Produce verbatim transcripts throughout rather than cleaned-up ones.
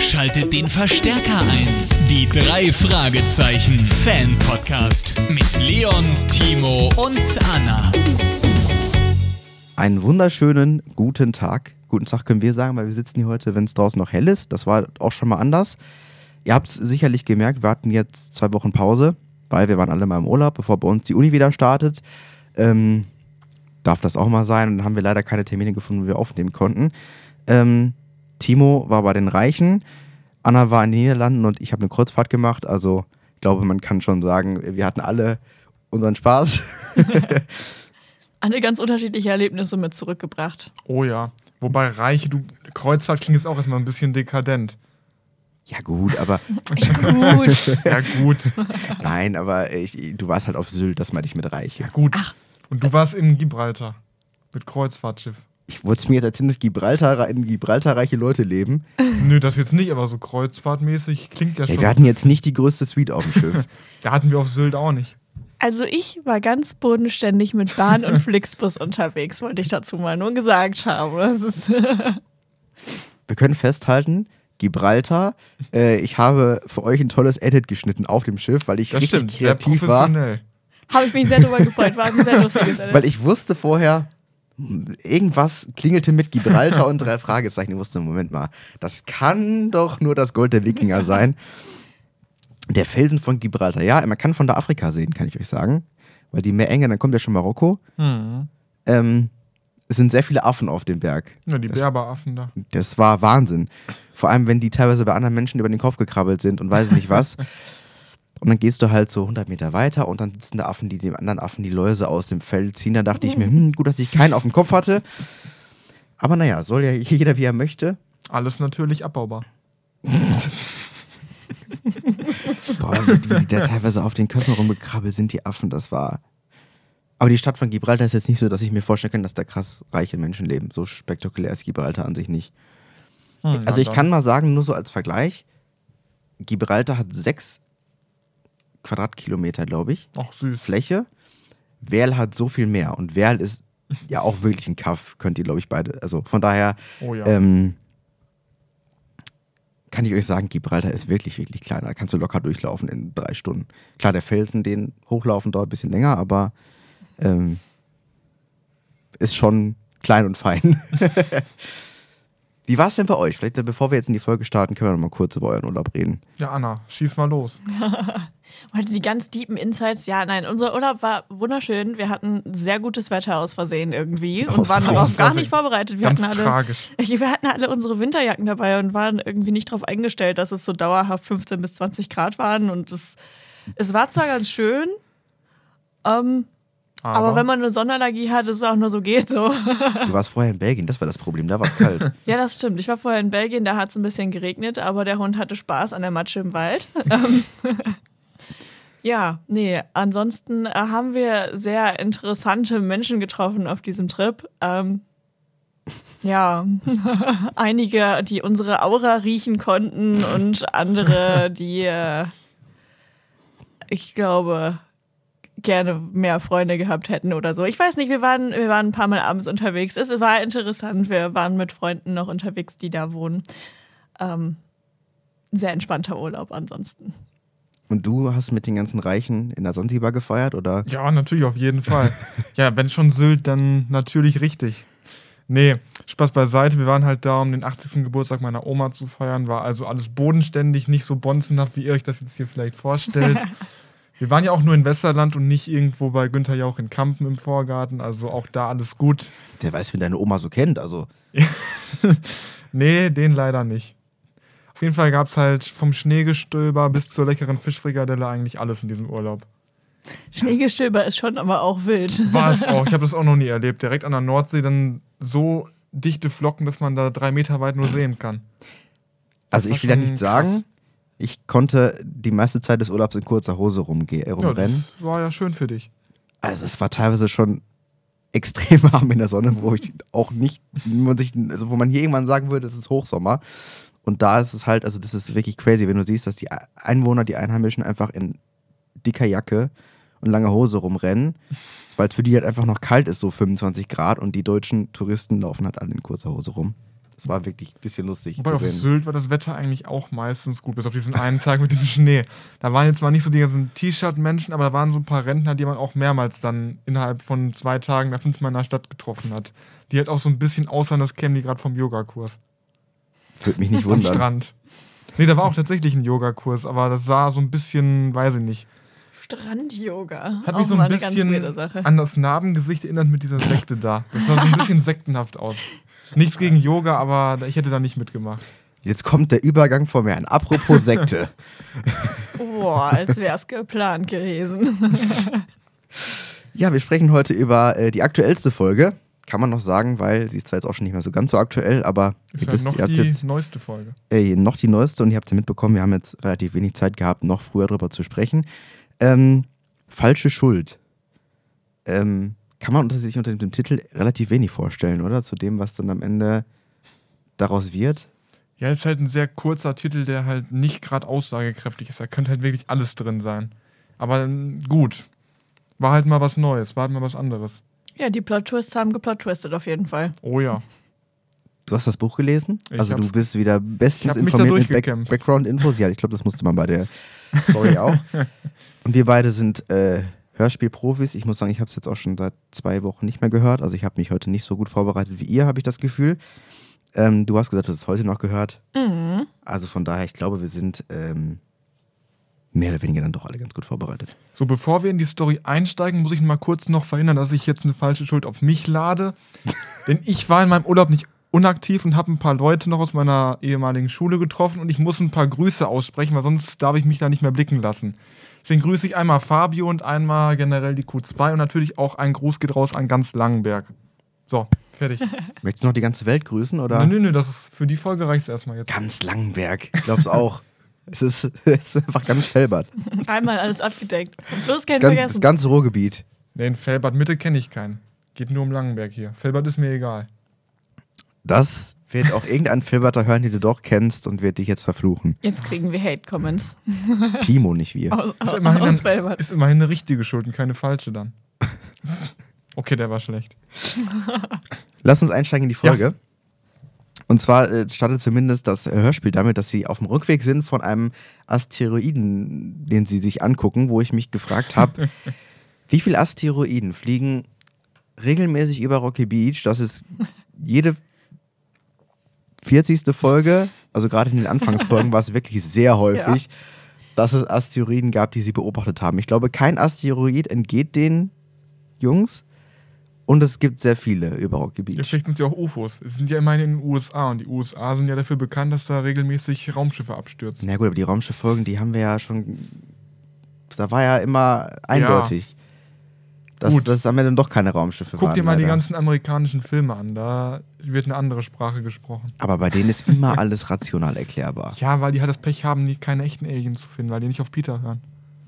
Schaltet den Verstärker ein. Die drei Fragezeichen Fan-Podcast mit Leon, Timo und Anna. Einen wunderschönen guten Tag. Guten Tag können wir sagen, weil wir sitzen hier heute, wenn es draußen noch hell ist. Das war auch schon mal anders. Ihr habt es sicherlich gemerkt, wir hatten jetzt zwei Wochen Pause, weil wir waren alle mal im Urlaub, bevor bei uns die Uni wieder startet. Ähm, darf das auch mal sein. Und dann haben wir leider keine Termine gefunden, wo wir aufnehmen konnten. Ähm, Timo war bei den Reichen, Anna war in den Niederlanden und ich habe eine Kreuzfahrt gemacht. Also ich glaube, man kann schon sagen, wir hatten alle unseren Spaß. Alle ganz unterschiedliche Erlebnisse mit zurückgebracht. Oh ja. Wobei Reiche, du Kreuzfahrt klingt jetzt auch erstmal ein bisschen dekadent. Ja gut, aber... Gut. Ja gut. Nein, aber ich, du warst halt auf Sylt, das meinte ich mit Reiche. Ja gut. Ach. Und du warst in Gibraltar mit Kreuzfahrtschiff. Ich wollte es mir jetzt erzählen, dass Gibraltar, in Gibraltar reiche Leute leben. Nö, das jetzt nicht, aber so kreuzfahrtmäßig klingt ja schon. Ja, wir hatten jetzt nicht die größte Suite auf dem Schiff. Ja, hatten wir auf Sylt auch nicht. Also ich war ganz bodenständig mit Bahn und Flixbus unterwegs, wollte ich dazu mal nur gesagt haben. Das ist Wir können festhalten, Gibraltar, äh, ich habe für euch ein tolles Edit geschnitten auf dem Schiff, weil ich Das richtig stimmt, sehr kreativ war. professionell. Habe ich mich sehr drüber gefreut, war ein sehr lustiges Edit. Weil ich wusste vorher, irgendwas klingelte mit Gibraltar und drei Fragezeichen. Ich wusste, Moment mal, das kann doch nur das Gold der Wikinger sein. Der Felsen von Gibraltar. Ja, man kann von da Afrika sehen, kann ich euch sagen. Weil die Meerenge, dann kommt ja schon Marokko. Hm. Ähm, es sind sehr viele Affen auf dem Berg. Ja, die Das- Berberaffen da. Das war Wahnsinn. Vor allem, wenn die teilweise bei anderen Menschen über den Kopf gekrabbelt sind und weiß nicht was. Und dann gehst du halt so hundert Meter weiter und dann sitzen da Affen, die dem anderen Affen die Läuse aus dem Fell ziehen. Da dachte ich mir, hm, gut, dass ich keinen auf dem Kopf hatte. Aber naja, soll ja jeder, wie er möchte. Alles natürlich abbaubar. Boah, wie die da teilweise auf den Köpfen rumgekrabbelt sind, die Affen, das war... Aber die Stadt von Gibraltar ist jetzt nicht so, dass ich mir vorstellen kann, dass da krass reiche Menschen leben. So spektakulär ist Gibraltar an sich nicht. Hm, Also ich na kann mal sagen, nur so als Vergleich, Gibraltar hat sechs Quadratkilometer, glaube ich, dann. Ach süß. Fläche. Werl hat so viel mehr. Und Werl ist ja auch wirklich ein Kaff, könnt ihr, glaube ich, beide. Also von daher Oh ja. ähm, kann ich euch sagen, Gibraltar ist wirklich, wirklich klein. Da kannst du locker durchlaufen in drei Stunden. Klar, der Felsen, den hochlaufen dauert ein bisschen länger, aber ähm, ist schon klein und fein. Wie war es denn bei euch? Vielleicht, bevor wir jetzt in die Folge starten, können wir noch mal kurz über euren Urlaub reden. Ja, Anna, schieß mal los. Heute die ganz deepen Insights. Ja, nein, unser Urlaub war wunderschön. Wir hatten sehr gutes Wetter aus Versehen irgendwie und Aus waren Versehen. darauf gar nicht vorbereitet. Wir Ganz hatten alle, tragisch. wir hatten alle unsere Winterjacken dabei und waren irgendwie nicht darauf eingestellt, dass es so dauerhaft fünfzehn bis zwanzig Grad waren. Und es, es war zwar ganz schön, ähm, Aber, aber wenn man eine Sonnenallergie hat, ist es auch nur so geht so. Du warst vorher in Belgien, das war das Problem, da war es kalt. Ja, das stimmt. Ich war vorher in Belgien, da hat es ein bisschen geregnet, aber der Hund hatte Spaß an der Matsche im Wald. Ähm, ja, nee, ansonsten äh, haben wir sehr interessante Menschen getroffen auf diesem Trip. Ähm, ja, einige, die unsere Aura riechen konnten und andere, die, äh, ich glaube, gerne mehr Freunde gehabt hätten oder so. Ich weiß nicht, wir waren, wir waren ein paar Mal abends unterwegs. Es war interessant. Wir waren mit Freunden noch unterwegs, die da wohnen. Ähm, sehr entspannter Urlaub ansonsten. Und du hast mit den ganzen Reichen in der Sansibar gefeiert, oder? Ja, natürlich, auf jeden Fall. Ja, wenn schon Sylt, dann natürlich richtig. Nee, Spaß beiseite. Wir waren halt da, um den achtzigsten Geburtstag meiner Oma zu feiern. War also alles bodenständig, nicht so bonzenhaft, wie ihr euch das jetzt hier vielleicht vorstellt. Wir waren ja auch nur in Westerland und nicht irgendwo bei Günther Jauch in Kampen im Vorgarten. Also auch da alles gut. Der weiß, wie deine Oma so kennt, also. Nee, den leider nicht. Auf jeden Fall gab es halt vom Schneegestöber bis zur leckeren Fischfrikadelle eigentlich alles in diesem Urlaub. Schneegestöber ist schon aber auch wild. War es auch. Ich habe das auch noch nie erlebt. Direkt an der Nordsee dann so dichte Flocken, dass man da drei Meter weit nur sehen kann. Also war ich will ja schon nicht sagen, krass. ich konnte die meiste Zeit des Urlaubs in kurzer Hose rumge- äh, Ja, rumrennen. das war ja schön für dich. Also es war teilweise schon extrem warm in der Sonne, wo ich auch nicht, man sich, also wo man hier irgendwann sagen würde, es ist Hochsommer. Und da ist es halt, also das ist wirklich crazy, wenn du siehst, dass die Einwohner, die Einheimischen einfach in dicker Jacke und langer Hose rumrennen, weil es für die halt einfach noch kalt ist, so fünfundzwanzig Grad, und die deutschen Touristen laufen halt alle in kurzer Hose rum. Das war wirklich ein bisschen lustig Wobei zu auf sehen. Sylt war das Wetter eigentlich auch meistens gut, bis auf diesen einen Tag mit dem Schnee. Da waren jetzt zwar nicht so die ganzen T-Shirt-Menschen, aber da waren so ein paar Rentner, die man auch mehrmals dann innerhalb von zwei Tagen da fünfmal in der Stadt getroffen hat. Die halt auch so ein bisschen aussahen, das kämen die gerade vom Yogakurs. Würde mich nicht Am wundern. Strand. Nee, da war auch tatsächlich ein Yogakurs, aber das sah so ein bisschen, weiß ich nicht. Strand-Yoga. Das hat Auch mich so ein mal eine ganz weirde bisschen Sache. an das Narbengesicht erinnert mit dieser Sekte da. Das sah so ein bisschen sektenhaft aus. Nichts gegen Yoga, aber ich hätte da nicht mitgemacht. Jetzt kommt der Übergang vor mir an. Apropos Sekte. Boah, als wäre es geplant gewesen. Ja, wir sprechen heute über äh, die aktuellste Folge. Kann man noch sagen, weil sie ist zwar jetzt auch schon nicht mehr so ganz so aktuell, aber Ist ihr ja wisst, noch ihr habt die jetzt neueste Folge. äh, noch die neueste und ihr habt es ja mitbekommen, wir haben jetzt relativ wenig Zeit gehabt, noch früher drüber zu sprechen. Ähm, falsche Schuld. Ähm, kann man unter sich unter dem Titel relativ wenig vorstellen, oder? Zu dem, was dann am Ende daraus wird. Ja, ist halt ein sehr kurzer Titel, der halt nicht gerade aussagekräftig ist. Da könnte halt wirklich alles drin sein. Aber ähm, gut. War halt mal was Neues, war halt mal was anderes. Ja, die Plot-Twists haben geplot-twistet auf jeden Fall. Oh ja. Du hast das Buch gelesen? Ich also du hab's- bist wieder ich bestens hab mich da informiert mit Back durchgekämpft. Background-Infos. Ja, ich glaube, das musste man bei der Story auch. Und wir beide sind äh, Hörspielprofis. Ich muss sagen, ich habe es jetzt auch schon seit zwei Wochen nicht mehr gehört. Also ich habe mich heute nicht so gut vorbereitet wie ihr, habe ich das Gefühl. Ähm, du hast gesagt, du hast es heute noch gehört. Mhm. Also von daher, ich glaube, wir sind ähm, mehr oder weniger dann doch alle ganz gut vorbereitet. So, bevor wir in die Story einsteigen, muss ich mal kurz noch verhindern, dass ich jetzt eine falsche Schuld auf mich lade. Denn ich war in meinem Urlaub nicht unaktiv und habe ein paar Leute noch aus meiner ehemaligen Schule getroffen und ich muss ein paar Grüße aussprechen, weil sonst darf ich mich da nicht mehr blicken lassen. Deswegen grüße ich einmal Fabio und einmal generell die Q zwei und natürlich auch ein Gruß geht raus an ganz Langenberg. So, fertig. Möchtest du noch die ganze Welt grüßen? Oder? Nö, nö, nö, das ist, für die Folge reicht es erstmal jetzt. Ganz Langenberg. Ich glaube es auch. Es ist, es ist einfach ganz Felbert. Einmal alles abgedeckt. Bloß kein Ganz, das Vergessen. ganze Ruhrgebiet. Nee, in Felbert Mitte kenne ich keinen. Geht nur um Langenberg hier. Felbert ist mir egal. Das wird auch irgendein Felberter hören, den du doch kennst und wird dich jetzt verfluchen. Jetzt kriegen wir Hate-Comments. Timo, nicht wir. Aus, Ist aus, immerhin, aus ein, Felbert. ist immerhin eine richtige Schuld und keine falsche dann. Okay, der war schlecht. Lass uns einsteigen in die Folge. Und zwar äh, startet zumindest das Hörspiel damit, dass sie auf dem Rückweg sind von einem Asteroiden, den sie sich angucken, wo ich mich gefragt habe, wie viele Asteroiden fliegen regelmäßig über Rocky Beach? Das ist jede vierzigste Folge, also gerade in den Anfangsfolgen war es wirklich sehr häufig, dass es Asteroiden gab, die sie beobachtet haben. Ich glaube, kein Asteroid entgeht den Jungs. Und es gibt sehr viele über Rocky Ja, Beach. vielleicht sind es ja auch U F Os. Es sind ja immerhin in den U S A und die U S A sind ja dafür bekannt, dass da regelmäßig Raumschiffe abstürzen. Na gut, aber die Raumschifffolgen, die haben wir ja schon. Da war ja immer eindeutig, dass Gut. das am Ende doch keine Raumschiffe Guck waren. dir mal die leider. ganzen amerikanischen Filme an, da wird eine andere Sprache gesprochen. Aber bei denen ist immer alles rational erklärbar. Ja, weil die halt das Pech haben, nie keine echten Aliens zu finden, weil die nicht auf Peter hören.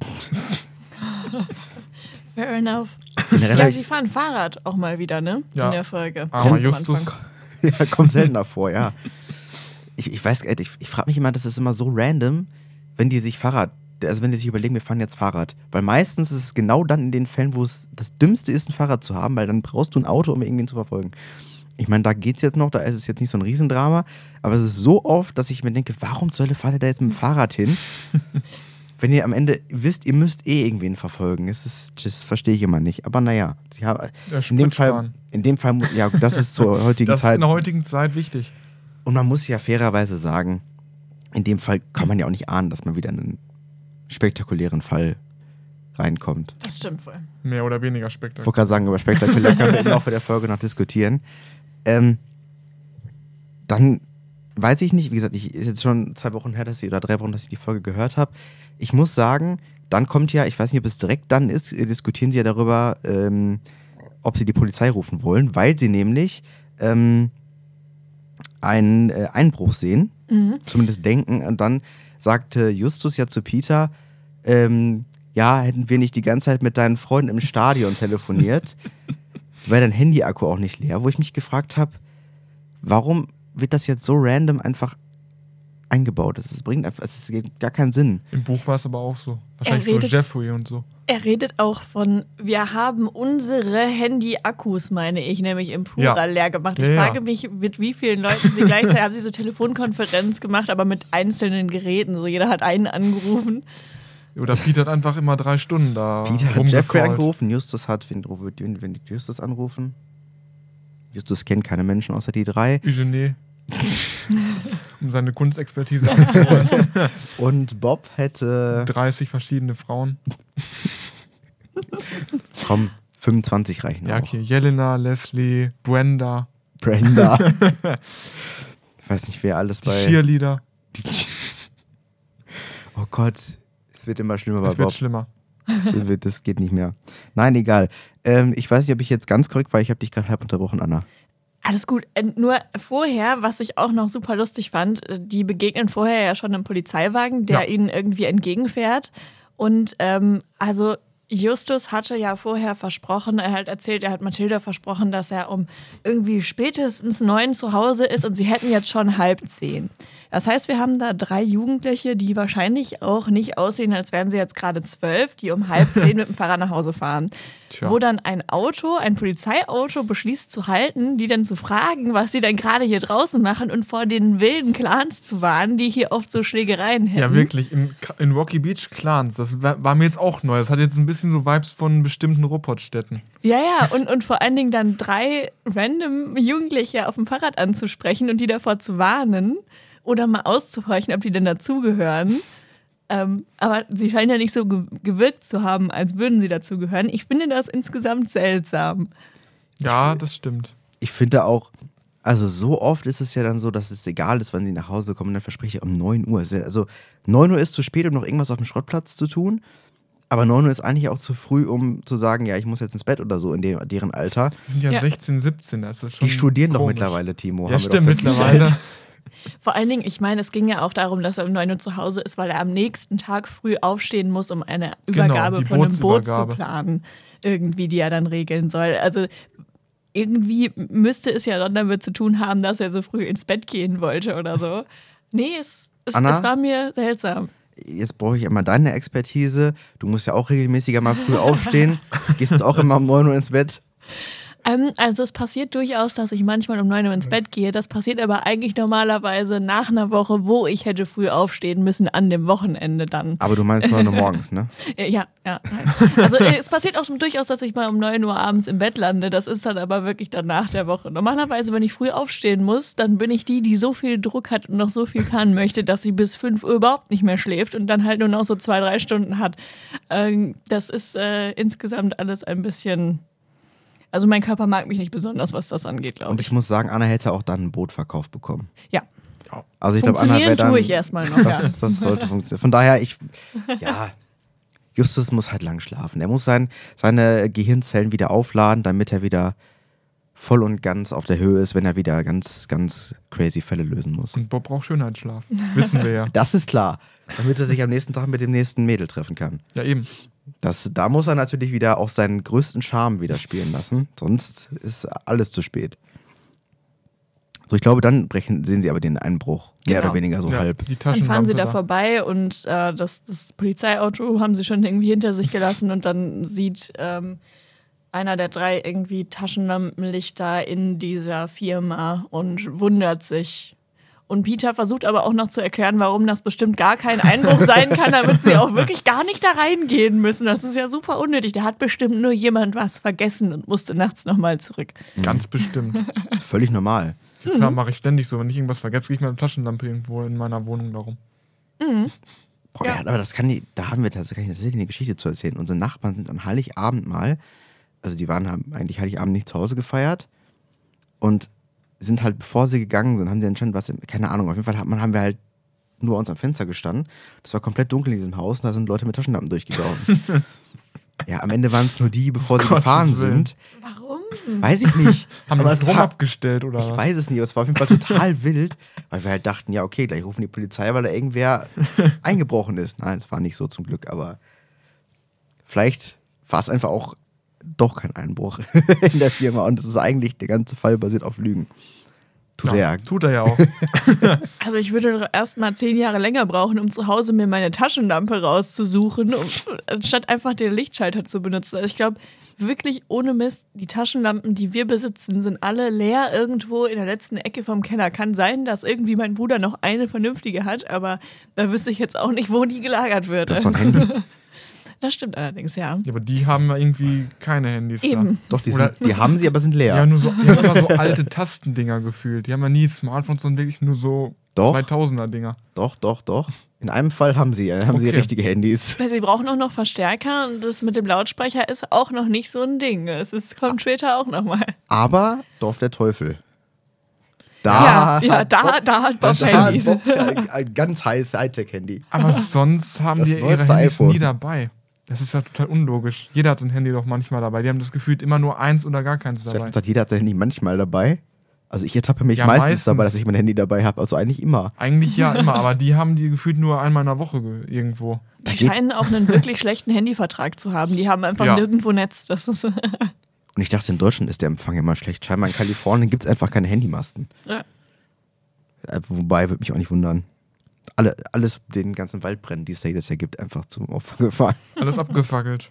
Fair enough. Generell Ja, sie fahren Fahrrad auch mal wieder, ne? Ja. In der Folge. Aber Ganz am Justus, Anfang. ja, kommt seltener vor, ja. Ich, ich weiß, ich, ich frage mich immer, das ist immer so random, wenn die sich Fahrrad, also wenn die sich überlegen, wir fahren jetzt Fahrrad. Weil meistens ist es genau dann in den Fällen, wo es das Dümmste ist, ein Fahrrad zu haben, weil dann brauchst du ein Auto, um irgendwen zu verfolgen. Ich meine, da geht's jetzt noch, da ist es jetzt nicht so ein Riesendrama, aber es ist so oft, dass ich mir denke, warum zur Hölle fahrt ihr da jetzt mit dem Fahrrad hin? Wenn ihr am Ende wisst, ihr müsst eh irgendwen verfolgen. Das, ist, das verstehe ich immer nicht. Aber naja, sie haben, Ja, in dem Sprit Fall, sparen. in dem Fall, mu- ja, das ist zur heutigen das ist Zeit. in der heutigen Zeit wichtig. Und man muss ja fairerweise sagen, in dem Fall kann man ja auch nicht ahnen, dass man wieder in einen spektakulären Fall reinkommt. Das stimmt wohl. Mehr oder wenininger Ich spektakulär. wollte gerade sagen, über spektakulär können wir im Laufe der Folge noch diskutieren. Ähm, dann weiß ich nicht, wie gesagt, ich ist jetzt schon zwei Wochen her, dass ich, oder drei Wochen, dass ich die Folge gehört habe. Ich muss sagen, dann kommt ja, ich weiß nicht, ob es direkt dann ist, äh, diskutieren sie ja darüber, ähm, ob sie die Polizei rufen wollen, weil sie nämlich ähm, einen äh, Einbruch sehen, Mhm. zumindest denken. Und dann sagte Justus ja zu Peter, ähm, ja, hätten wir nicht die ganze Zeit mit deinen Freunden im Stadion telefoniert, wäre dein Handy-Akku auch nicht leer, wo ich mich gefragt habe, warum wird das jetzt so random einfach eingebaut? Es bringt einfach, es gibt gar keinen Sinn. Im Buch war es aber auch so. Wahrscheinlich Er so redet- Jeffrey und so. Er redet auch von, wir haben unsere Handy-Akkus, meine ich, nämlich im Plural Ja. leer gemacht. Ich Ja, ja. frage mich, mit wie vielen Leuten sie gleichzeitig haben sie so Telefonkonferenz gemacht, aber mit einzelnen Geräten. So jeder hat einen angerufen. Oder Peter hat einfach immer drei Stunden da Peter hat rumgecallt. Jeffrey angerufen, Justus hat, wen, wen, wen die Justus anrufen? Justus kennt keine Menschen außer die drei. Eugenie. Um seine Kunstexpertise anzuholen. Und Bob hätte, dreißig verschiedene Frauen. komm, fünfundzwanzig reichen Ja, auch. okay. Jelena, Leslie, Brenda, Brenda. Ich weiß nicht, wer alles die bei... Cheerleader. Oh Gott, es wird immer schlimmer bei Das wird Bob. schlimmer. Das, wird, das geht nicht mehr. Nein, egal. Ähm, ich weiß nicht, ob ich jetzt ganz korrekt war. Ich habe dich gerade halb unterbrochen, Anna. Alles gut. Äh, Nur vorher, was ich auch noch super lustig fand, äh, die begegnen vorher ja schon einem Polizeiwagen, der Ja. ihnen irgendwie entgegenfährt. Und ähm, also Justus hatte ja vorher versprochen, er hat erzählt, er hat Mathilda versprochen, dass er um irgendwie spätestens neun zu Hause ist und sie hätten jetzt schon halb zehn. Das heißt, wir haben da drei Jugendliche, die wahrscheinlich auch nicht aussehen, als wären sie jetzt gerade zwölf, die um halb zehn mit dem Fahrrad nach Hause fahren. Tja. Wo dann ein Auto, ein Polizeiauto beschließt zu halten, die dann zu fragen, was sie denn gerade hier draußen machen und vor den wilden Clans zu warnen, die hier oft so Schlägereien hätten. Ja, wirklich. In, in Rocky Beach Clans. Das war, war mir jetzt auch neu. Das hat jetzt ein bisschen so Vibes von bestimmten Ruhrpottstädten. Ja, ja, und, und vor allen Dingen dann drei random Jugendliche auf dem Fahrrad anzusprechen und die davor zu warnen oder mal auszuhorchen, ob die denn dazugehören. Ähm, aber sie scheinen ja nicht so ge- gewirkt zu haben, als würden sie dazugehören. Ich finde das insgesamt seltsam. Ja, das stimmt. Ich finde auch, also so oft ist es ja dann so, dass es egal ist, wann sie nach Hause kommen. Dann verspreche ich um neun Uhr. Also neun Uhr ist zu spät, um noch irgendwas auf dem Schrottplatz zu tun. Aber neun Uhr ist eigentlich auch zu früh, um zu sagen, ja, ich muss jetzt ins Bett oder so in dem, deren Alter. Die sind ja, Ja. sechzehn, siebzehn. Das ist schon Die studieren doch komisch. mittlerweile, Timo. Ja, haben wir stimmt, doch festgestellt. mittlerweile. Vor allen Dingen, ich meine, es ging ja auch darum, dass er um neun Uhr zu Hause ist, weil er am nächsten Tag früh aufstehen muss, um eine Genau, Übergabe die von einem Boot zu Bootsübergabe. planen, irgendwie, die er dann regeln soll. Also irgendwie müsste es ja dann damit zu tun haben, dass er so früh ins Bett gehen wollte oder so. Nee, es, es, Anna? es war mir seltsam. Jetzt brauche ich einmal deine Expertise. Du musst ja auch regelmäßiger mal früh aufstehen. Gehst du auch immer um neun Uhr ins Bett? Ähm, also es passiert durchaus, dass ich manchmal um neun Uhr ins Bett gehe. Das passiert aber eigentlich normalerweise nach einer Woche, wo ich hätte früh aufstehen müssen, an dem Wochenende dann. Aber du meinst neun Uhr morgens, ne? Äh, Ja, ja. Nein. Also äh, es passiert auch durchaus, dass ich mal um neun Uhr abends im Bett lande. Das ist dann aber wirklich dann nach der Woche. Normalerweise, wenn ich früh aufstehen muss, dann bin ich die, die so viel Druck hat und noch so viel kann möchte, dass sie bis fünf Uhr überhaupt nicht mehr schläft und dann halt nur noch so zwei, drei Stunden hat. Ähm, das ist äh, insgesamt alles ein bisschen... Also mein Körper mag mich nicht besonders, was das angeht, glaube Und ich. ich muss sagen, Anna hätte auch dann ein Boot verkauft bekommen. Ja, Also ich glaube, Anna wäre funktionieren dann... tue ich erstmal noch. Ja. Das, das sollte funktionieren. Von daher, ich, ja, Justus muss halt lang schlafen. Er muss sein, seine Gehirnzellen wieder aufladen, damit er wieder voll und ganz auf der Höhe ist, wenn er wieder ganz, ganz crazy Fälle lösen muss. Und Bob braucht Schönheitsschlaf. Wissen wir ja. Das ist klar, damit er sich am nächsten Tag mit dem nächsten Mädel treffen kann. Ja, eben. Das, da muss er natürlich wieder auch seinen größten Charme wieder spielen lassen, sonst ist alles zu spät. So, ich glaube, dann brechen, sehen sie aber den Einbruch, mehr Genau. oder weniger so ja, halb. Die Dann fahren sie Taschenlampe da da. vorbei und äh, das, das Polizeiauto haben sie schon irgendwie hinter sich gelassen und dann sieht ähm, einer der drei irgendwie Taschenlampenlichter in dieser Firma und wundert sich. Und Peter versucht aber auch noch zu erklären, warum das bestimmt gar kein Einbruch sein kann, damit sie auch wirklich gar nicht da reingehen müssen. Das ist ja super unnötig. Da hat bestimmt nur jemand was vergessen und musste nachts nochmal zurück. Ganz bestimmt. Völlig normal. Ja, klar, mache ich ständig so. Wenn ich irgendwas vergesse, gehe ich mit einer Taschenlampe irgendwo in meiner Wohnung darum. Boah, Ja. ja. Aber das kann die, da haben wir tatsächlich tatsächlich eine Geschichte zu erzählen. Unsere Nachbarn sind an Heiligabend mal, also die waren haben eigentlich Heiligabend nicht zu Hause gefeiert und sind halt, bevor sie gegangen sind, haben die anscheinend was, im- keine Ahnung, auf jeden Fall hat man, haben wir halt nur bei uns am Fenster gestanden. Das war komplett dunkel in diesem Haus und da sind Leute mit Taschenlampen durchgelaufen. Ja, am Ende waren es nur die, bevor sie Gottes gefahren Willen. sind. Warum? Weiß ich nicht. Haben aber wir es Strom war, abgestellt oder ich was? weiß es nicht, aber es war auf jeden Fall total wild, weil wir halt dachten, ja okay, gleich rufen die Polizei, weil da irgendwer eingebrochen ist. Nein, es war nicht so zum Glück, aber vielleicht war es einfach auch doch kein Einbruch in der Firma und es ist eigentlich, der ganze Fall basiert auf Lügen. Tut ja, er. Tut er ja auch. Also ich würde doch erst mal zehn Jahre länger brauchen, um zu Hause mir meine Taschenlampe rauszusuchen, um, anstatt einfach den Lichtschalter zu benutzen. Also ich glaube, wirklich ohne Mist, die Taschenlampen, die wir besitzen, sind alle leer irgendwo in der letzten Ecke vom Keller. Kann sein, dass irgendwie mein Bruder noch eine vernünftige hat, aber da wüsste ich jetzt auch nicht, wo die gelagert wird. Das ist doch ein Handy. Das stimmt allerdings, ja. Ja, aber die haben ja irgendwie keine Handys Eben. Doch, die, Oder- sind, die haben sie, aber sind leer. da. Ja, nur so, die haben immer so alte Tastendinger gefühlt. Die haben ja nie Smartphones, sondern wirklich nur so Doch. zweitausender-Dinger. Doch, doch, doch. In einem Fall haben sie, äh, haben sie Okay. richtige Handys. Sie brauchen auch noch Verstärker und das mit dem Lautsprecher ist auch noch nicht so ein Ding. Es ist, kommt später auch nochmal. Aber Dorf der Teufel. Da Ja, ja, hat da, Bob- da hat Bob da hat Handys. Bob ein, ein ganz heißes Hightech-Handy. Aber sonst haben Das die ihre neueste Handys iPhone. nie dabei. Das ist ja total unlogisch. Jeder hat sein Handy doch manchmal dabei. Die haben das gefühlt immer nur eins oder gar keins Ich dabei. habe gesagt, jeder hat sein Handy manchmal dabei. Also ich ertappe mich Ja, meistens, meistens. dabei, dass ich mein Handy dabei habe. Also eigentlich immer. Eigentlich ja immer, aber die haben die gefühlt nur einmal in der Woche ge- irgendwo. Die geht- scheinen auch einen wirklich schlechten Handyvertrag zu haben. Die haben einfach Ja. nirgendwo Netz. Das ist Und ich dachte, in Deutschland ist der Empfang immer schlecht. Scheinbar in Kalifornien gibt es einfach keine Handymasten. ja. Äh, Wobei, würde mich auch nicht wundern. Alle, alles, den ganzen Waldbrennen, die es da jedes Jahr gibt, einfach zum Opfer gefallen. Alles abgefackelt.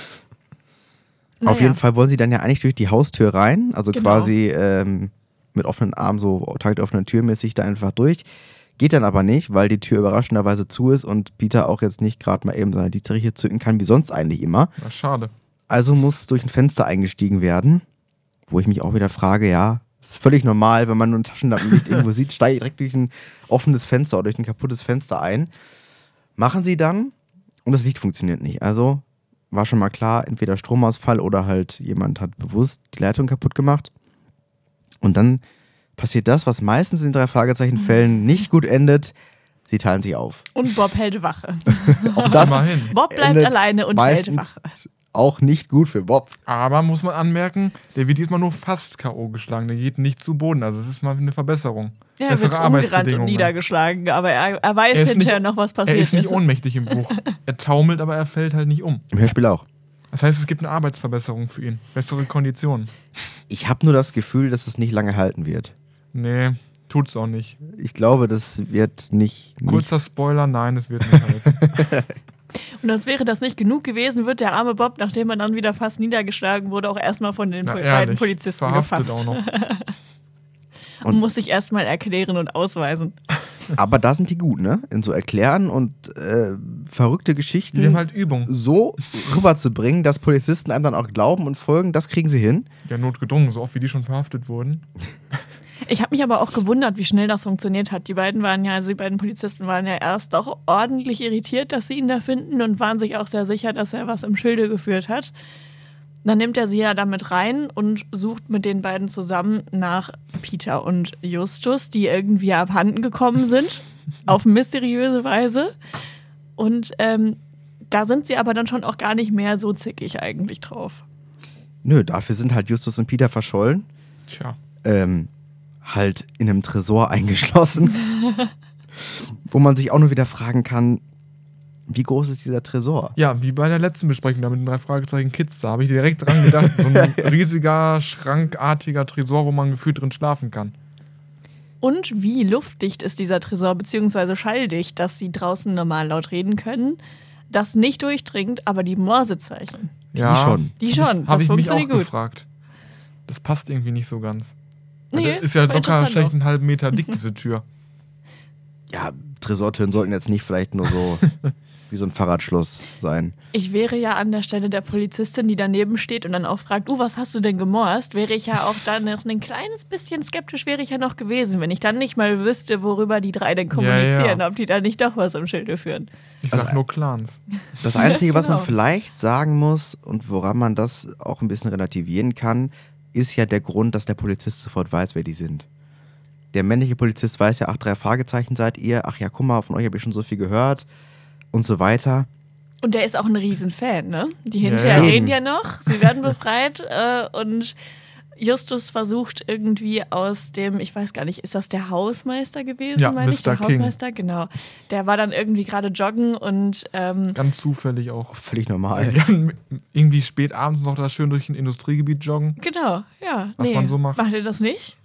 Naja. Auf jeden Fall wollen sie dann ja eigentlich durch die Haustür rein. Also Genau. quasi ähm, mit offenen Armen, so Tag offenen Türmäßig da einfach durch. Geht dann aber nicht, weil die Tür überraschenderweise zu ist und Peter auch jetzt nicht gerade mal eben seine Dietriche zücken kann, wie sonst eigentlich immer. Na, schade. Also muss durch ein Fenster eingestiegen werden, wo ich mich auch wieder frage, ja, ist völlig normal, wenn man nur ein Taschenlampenlicht irgendwo sieht, steige ich direkt durch ein offenes Fenster oder durch ein kaputtes Fenster ein. Machen sie dann und das Licht funktioniert nicht. Also war schon mal klar, entweder Stromausfall oder halt jemand hat bewusst die Leitung kaputt gemacht. Und dann passiert das, was meistens in drei Fragezeichen-Fällen nicht gut endet. Sie teilen sich auf. Und Bob hält Wache. Auch das Immerhin. Bob bleibt endet alleine und hält meistens Wache. auch nicht gut für Bob. Aber muss man anmerken, der wird diesmal nur fast K O geschlagen. Der geht nicht zu Boden. Also es ist mal eine Verbesserung. Ja, er Bessere wird umgerannt und Arbeitsbedingungen. niedergeschlagen, aber er, er weiß Er ist hinterher nicht- noch, was Er passiert ist nicht ohnmächtig im Buch. Er taumelt, aber er fällt halt nicht um. Im Hörspiel auch. Das heißt, es gibt eine Arbeitsverbesserung für ihn. Bessere Konditionen. Ich habe nur das Gefühl, dass es nicht lange halten wird. Nee, tut's auch nicht. Ich glaube, das wird nicht. nicht Kurzer Spoiler, nein, es wird nicht halt. Und als wäre das nicht genug gewesen, wird der arme Bob, nachdem er dann wieder fast niedergeschlagen wurde, auch erstmal von den Na, po- ehrlich, beiden Polizisten verhaftet gefasst. auch noch. Und muss sich erstmal erklären und ausweisen. Aber da sind die gut, ne? In so Erklären und äh, verrückte Die Geschichten haben halt Übung. so rüberzubringen, dass Polizisten einem dann auch glauben und folgen, das kriegen sie hin. Ja, notgedrungen, so oft wie die schon verhaftet wurden. Ich habe mich aber auch gewundert, wie schnell das funktioniert hat. Die beiden waren ja, also die beiden Polizisten waren ja erst doch ordentlich irritiert, dass sie ihn da finden und waren sich auch sehr sicher, dass er was im Schilde geführt hat. Dann nimmt er sie ja damit rein und sucht mit den beiden zusammen nach Peter und Justus, die irgendwie abhanden gekommen sind, auf mysteriöse Weise. Und ähm, da sind sie aber dann schon auch gar nicht mehr so zickig eigentlich drauf. Nö, dafür sind halt Justus und Peter verschollen. Tja. Ähm, halt in einem Tresor eingeschlossen. Wo man sich auch nur wieder fragen kann, wie groß ist dieser Tresor? Ja, wie bei der letzten Besprechung da mit den drei Fragezeichen Kids, da habe ich direkt dran gedacht. So ein riesiger, schrankartiger Tresor, wo man gefühlt drin schlafen kann. Und wie luftdicht ist dieser Tresor, beziehungsweise schalldicht, dass sie draußen normal laut reden können, das nicht durchdringt, aber die Morsezeichen, Die schon. die schon, Habe das ich mich auch funktioniert gut. gefragt. Das passt irgendwie nicht so ganz. Weil Nee, das ist ja aber locker interessant schlecht auch. einen halben Meter dick, diese Tür. Ja, Tresortüren sollten jetzt nicht vielleicht nur so wie so ein Fahrradschloss sein. Ich wäre ja an der Stelle der Polizistin, die daneben steht und dann auch fragt, uh, was hast du denn gemorst? Wäre ich ja auch dann noch ein kleines bisschen skeptisch, wäre ich ja noch gewesen, wenn ich dann nicht mal wüsste, worüber die drei denn kommunizieren, Ja, ja. ob die da nicht doch was im Schilde führen. Ich Also, sag nur Clans. Das Einzige, was man Genau. vielleicht sagen muss und woran man das auch ein bisschen relativieren kann, ist ja der Grund, dass der Polizist sofort weiß, wer die sind. Der männliche Polizist weiß ja, ach, drei Fragezeichen seid ihr, ach ja, guck mal, von euch habe ich schon so viel gehört und so weiter. Und der ist auch ein Riesenfan, ne? Die Ja, hinterher ja. reden ja noch, sie werden befreit äh, und Justus versucht irgendwie aus dem, ich weiß gar nicht, ist das der Hausmeister gewesen, Ja, meine ich? Mister Der King. Hausmeister, genau. Der war dann irgendwie gerade joggen und ähm, Ganz zufällig auch. Völlig normal. Ja, irgendwie spät abends noch da schön durch ein Industriegebiet joggen. genau, ja. Was nee, man so macht. Macht ihr das nicht?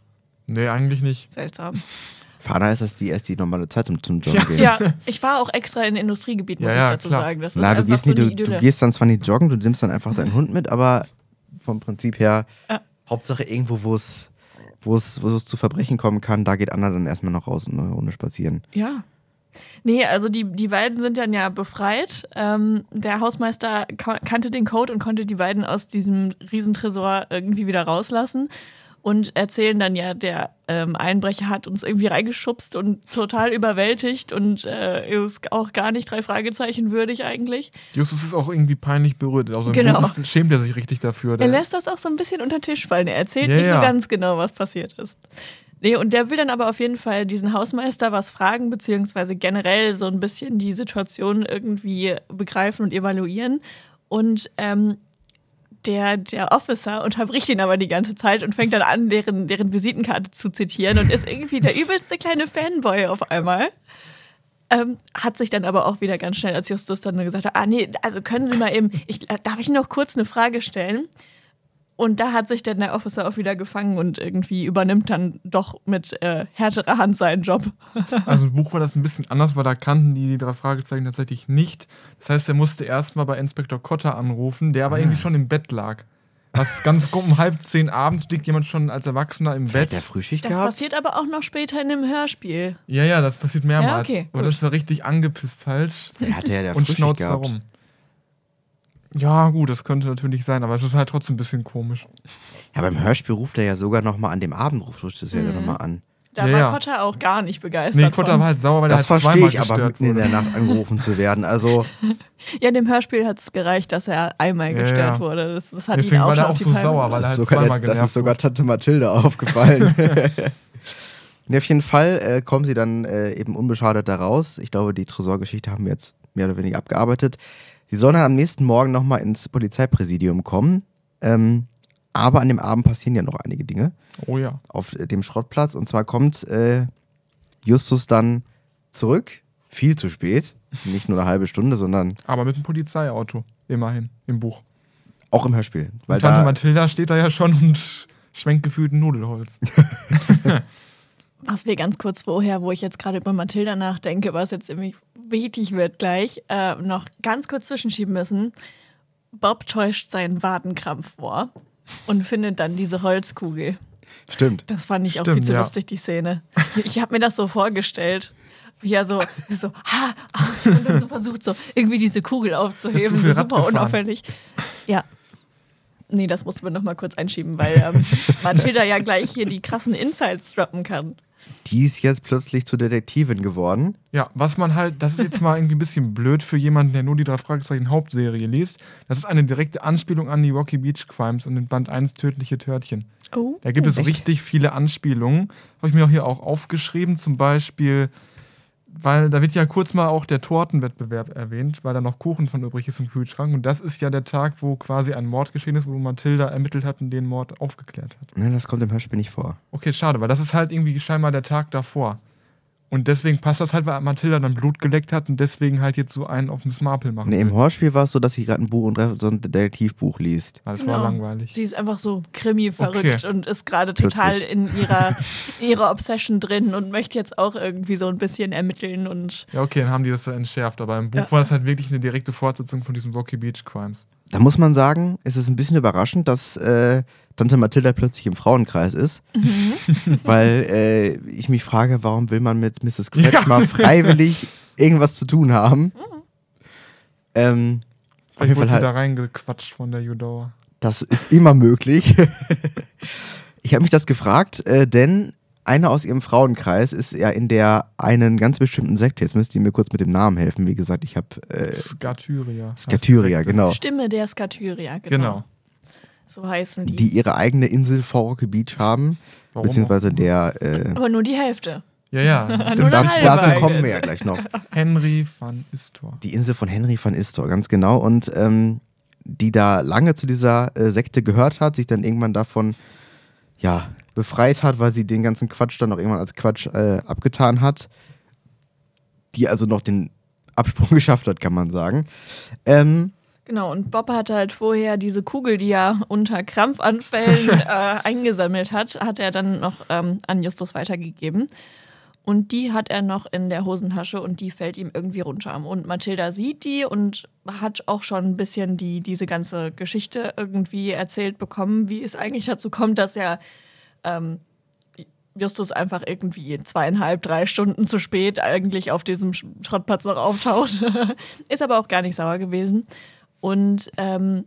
Nee, eigentlich nicht. Seltsam. Für Anna ist das die erst die normale Zeit, um zum Joggen Ja. gehen. Ja, ich war auch extra in Industriegebiet, muss Ja, ja, ich dazu klar. sagen. Das ist Na, du einfach gehst, so nie, eine du, du Idylle. gehst dann zwar nicht joggen, du nimmst dann einfach deinen Hund mit, aber vom Prinzip her, Ja. Hauptsache irgendwo, wo es wo es wo es zu Verbrechen kommen kann, da geht Anna dann erstmal noch raus und eine Runde spazieren. Ja. Nee, also die, die beiden sind dann ja befreit. Ähm, der Hausmeister ka- kannte den Code und konnte die beiden aus diesem Riesentresor irgendwie wieder rauslassen und erzählen dann ja, der ähm, Einbrecher hat uns irgendwie reingeschubst und total überwältigt und äh, ist auch gar nicht drei Fragezeichen würdig eigentlich. Justus ist auch irgendwie peinlich berührt. Also im Genau. Buch ist- schämt er sich richtig dafür. Er Der- lässt das auch so ein bisschen unter den Tisch fallen. Er erzählt Ja, nicht so ja. ganz genau, was passiert ist. Nee, und der will dann aber auf jeden Fall diesen Hausmeister was fragen, beziehungsweise generell so ein bisschen die Situation irgendwie begreifen und evaluieren. Und ähm, der, der Officer unterbricht ihn aber die ganze Zeit und fängt dann an, deren, deren Visitenkarte zu zitieren und ist irgendwie der übelste kleine Fanboy auf einmal. Ähm, hat sich dann aber auch wieder ganz schnell, als Justus dann gesagt hat, ah nee, also können Sie mal eben, ich, darf ich noch kurz eine Frage stellen? Und da hat sich dann der Officer auch wieder gefangen und irgendwie übernimmt dann doch mit äh, härterer Hand seinen Job. Also im Buch war das ein bisschen anders, weil da kannten die die drei Fragezeichen tatsächlich nicht. Das heißt, er musste erstmal bei Inspektor Cotter anrufen, der aber irgendwie schon im Bett lag. Was ganz um halb zehn abends liegt jemand schon als Erwachsener im Hat Bett. der Frühschicht Das gehabt? passiert aber auch noch später in einem Hörspiel. Ja, ja, das passiert mehrmals. Ja, okay, aber gut. das ist da richtig angepisst halt Der hatte ja der und Frühschicht schnauzt gehabt. darum. Ja, gut, das könnte natürlich sein, aber es ist halt trotzdem ein bisschen komisch. Ja, beim Hörspiel ruft er ja sogar nochmal an dem Abend, ruft ruft es ja dann nochmal an. Da Ja, war ja. Cotter auch gar nicht begeistert. Nee, Cotter von. war halt sauer, weil Das er halt verstehe zweimal ich aber, gestört mitten in wurde. der Nacht angerufen zu werden. Also, Ja, in dem Hörspiel hat es gereicht, dass er einmal Ja, gestört ja. wurde. Das, das hat Deswegen ihn auch war schon er auf auch die so Palme sauer, gebracht. weil er das, halt ist sogar, zweimal der, das genervt ist sogar wurde. Tante Mathilde aufgefallen. Ja, auf jeden Fall äh, kommen sie dann äh, eben unbeschadet da raus. Ich glaube, die Tresorgeschichte haben wir jetzt mehr oder weniger abgearbeitet. Sie sollen dann am nächsten Morgen nochmal ins Polizeipräsidium kommen. Ähm, aber an dem Abend passieren ja noch einige Dinge Oh ja. auf äh, dem Schrottplatz. Und zwar kommt äh, Justus dann zurück, viel zu spät. Nicht nur eine halbe Stunde, sondern Aber mit einem Polizeiauto, immerhin, im Buch. auch im Hörspiel. Weil Und Tante da, Mathilda steht da ja schon und schwenkt gefühlt ein Nudelholz. Was wir ganz kurz vorher, wo ich jetzt gerade über Mathilda nachdenke, was jetzt irgendwie wichtig wird gleich, äh, noch ganz kurz zwischenschieben müssen. Bob täuscht seinen Wadenkrampf vor und findet dann diese Holzkugel. stimmt. Das fand ich auch Stimmt, viel zu ja. lustig, die Szene. Ich habe mir das so vorgestellt, wie er so, so, ha, ah, und dann so versucht, so irgendwie diese Kugel aufzuheben. Zu viel So super Rad gefahren. unauffällig. Ja. Nee, das mussten wir nochmal kurz einschieben, weil ähm, Mathilda ja gleich hier die krassen Insights droppen kann. Die ist jetzt plötzlich zur Detektivin geworden. Ja, was man halt, das ist jetzt mal irgendwie ein bisschen blöd für jemanden, der nur die drei Fragezeichen Hauptserie liest. Das ist eine direkte Anspielung an die Rocky Beach Crimes und den Band eins Tödliche Törtchen. Oh. Da gibt es echt? richtig viele Anspielungen. Habe ich mir auch hier auch aufgeschrieben, zum Beispiel, weil da wird ja kurz mal auch der Tortenwettbewerb erwähnt, weil da noch Kuchen von übrig ist im Kühlschrank. Und das ist ja der Tag, wo quasi ein Mord geschehen ist, wo Mathilda ermittelt hat und den Mord aufgeklärt hat. Nein, das kommt im Hörspiel nicht vor. Okay, schade, weil das ist halt irgendwie scheinbar der Tag davor. Und deswegen passt das halt, weil Mathilda dann Blut geleckt hat und deswegen halt jetzt so einen auf Miss Marple machen Nee, will. im Hörspiel war es so, dass sie gerade ein Buch und so ein Detektivbuch liest. Weil das Genau. war langweilig. Sie ist einfach so Krimi-verrückt Okay. und ist gerade total Plötzlich. in ihrer, in ihrer Obsession drin und möchte jetzt auch irgendwie so ein bisschen ermitteln und Ja, okay, dann haben die das so entschärft. Aber im Buch Ja. war das halt wirklich eine direkte Fortsetzung von diesen Rocky Beach Crimes. Da muss man sagen, es ist ein bisschen überraschend, dass äh, Tante Mathilda plötzlich im Frauenkreis ist. Weil äh, ich mich frage, warum will man mit Misses Kretschmer freiwillig irgendwas zu tun haben? Ähm, auf Vielleicht jeden wurde Fall sie halt, da reingequatscht von der Judauer. das ist immer möglich. Ich habe mich das gefragt, äh, denn eine aus ihrem Frauenkreis ist ja in der einen ganz bestimmten Sekte. Jetzt müsst ihr mir kurz mit dem Namen helfen. Wie gesagt, ich habe äh, Skatyria. heißt die Skatyria, Sekte. genau. Stimme der Skatyria, genau. Genau. So heißen die. Die ihre eigene Insel vor Rocky Beach haben. Warum beziehungsweise auch? der. Äh, Aber nur die Hälfte. Ja, ja. Nur eine da, halbe dazu eigentlich. kommen wir ja gleich noch. Henry van Istor. Die Insel von Henry van Istor, ganz genau. Und ähm, die da lange zu dieser äh, Sekte gehört hat, sich dann irgendwann davon ja, befreit hat, weil sie den ganzen Quatsch dann auch irgendwann als Quatsch äh, abgetan hat. Die also noch den Absprung geschafft hat, kann man sagen. Ähm, Genau, und Bob hatte halt vorher diese Kugel, die er unter Krampfanfällen äh, eingesammelt hat, hat er dann noch ähm, an Justus weitergegeben. Und die hat er noch in der Hosentasche und die fällt ihm irgendwie runter. Und Mathilda sieht die und hat auch schon ein bisschen die, diese ganze Geschichte irgendwie erzählt bekommen, wie es eigentlich dazu kommt, dass er ähm, Justus einfach irgendwie zweieinhalb, drei Stunden zu spät eigentlich auf diesem Schrottplatz noch auftaucht. Ist aber auch gar nicht sauer gewesen. Und ähm,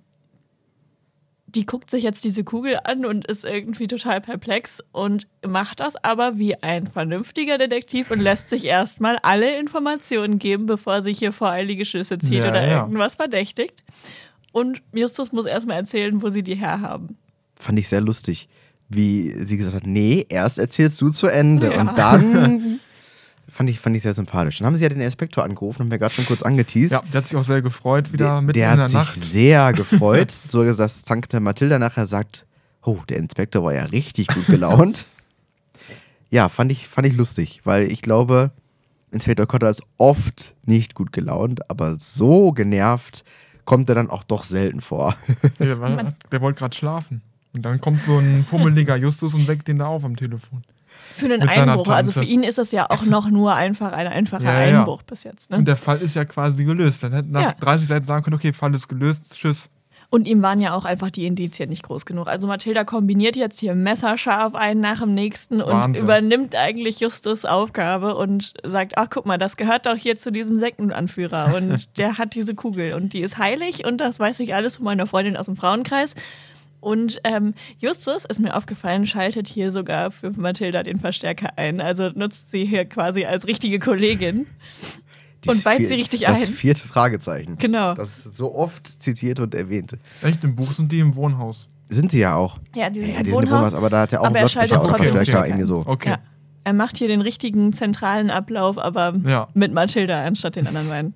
die guckt sich jetzt diese Kugel an und ist irgendwie total perplex und macht das aber wie ein vernünftiger Detektiv und lässt sich erstmal alle Informationen geben, bevor sie hier voreilige Schlüsse zieht Ja, oder ja. irgendwas verdächtigt. Und Justus muss erstmal erzählen, wo sie die herhaben. Fand ich sehr lustig, wie sie gesagt hat, nee, erst erzählst du zu Ende Ja. und dann fand ich, fand ich sehr sympathisch. Dann haben sie ja den Inspektor angerufen, haben wir gerade schon kurz angeteased. Ja, der hat sich auch sehr gefreut, wieder der mitten der in hat der sich Nacht. sehr gefreut, so dass Tante Mathilda nachher sagt, oh, der Inspektor war ja richtig gut gelaunt. Ja, fand ich, fand ich lustig, weil ich glaube, Inspektor Kotter ist oft nicht gut gelaunt, aber so genervt kommt er dann auch doch selten vor. Der, war- der wollte gerade schlafen. Und dann kommt so ein pummeliger Justus und weckt ihn da auf am Telefon. Für einen Mit seiner Einbruch. Also für Tante. ihn ist das ja auch noch nur einfach ein einfacher Ja, ja. Einbruch bis jetzt. Ne? Und der Fall ist ja quasi gelöst. Dann hätten nach Ja. dreißig Seiten sagen können, okay, Fall ist gelöst, tschüss. Und ihm waren ja auch einfach die Indizien nicht groß genug. Also Mathilda kombiniert jetzt hier messerscharf einen nach dem nächsten und Wahnsinn. übernimmt eigentlich Justus Aufgabe und sagt, ach guck mal, das gehört doch hier zu diesem Sektenanführer und der hat diese Kugel und die ist heilig und das weiß ich alles von meiner Freundin aus dem Frauenkreis. Und ähm, Justus, ist mir aufgefallen, schaltet hier sogar für Mathilda den Verstärker ein. Also nutzt sie hier quasi als richtige Kollegin. Und Dieses weiht vier- sie richtig das ein. Das vierte Fragezeichen. Genau. Das ist so oft zitiert und erwähnt. Echt, im Buch sind die im Wohnhaus. Sind sie ja auch. Ja, die sind Ja, im die sind im Wohnhaus. Wohnhaus, aber da hat er auch aber einen er schaltet Lautsprecher trotzdem Verstärker Verstärker irgendwie ein. so. Okay. Ja. Er macht hier den richtigen zentralen Ablauf, aber Ja. mit Mathilda anstatt den anderen beiden.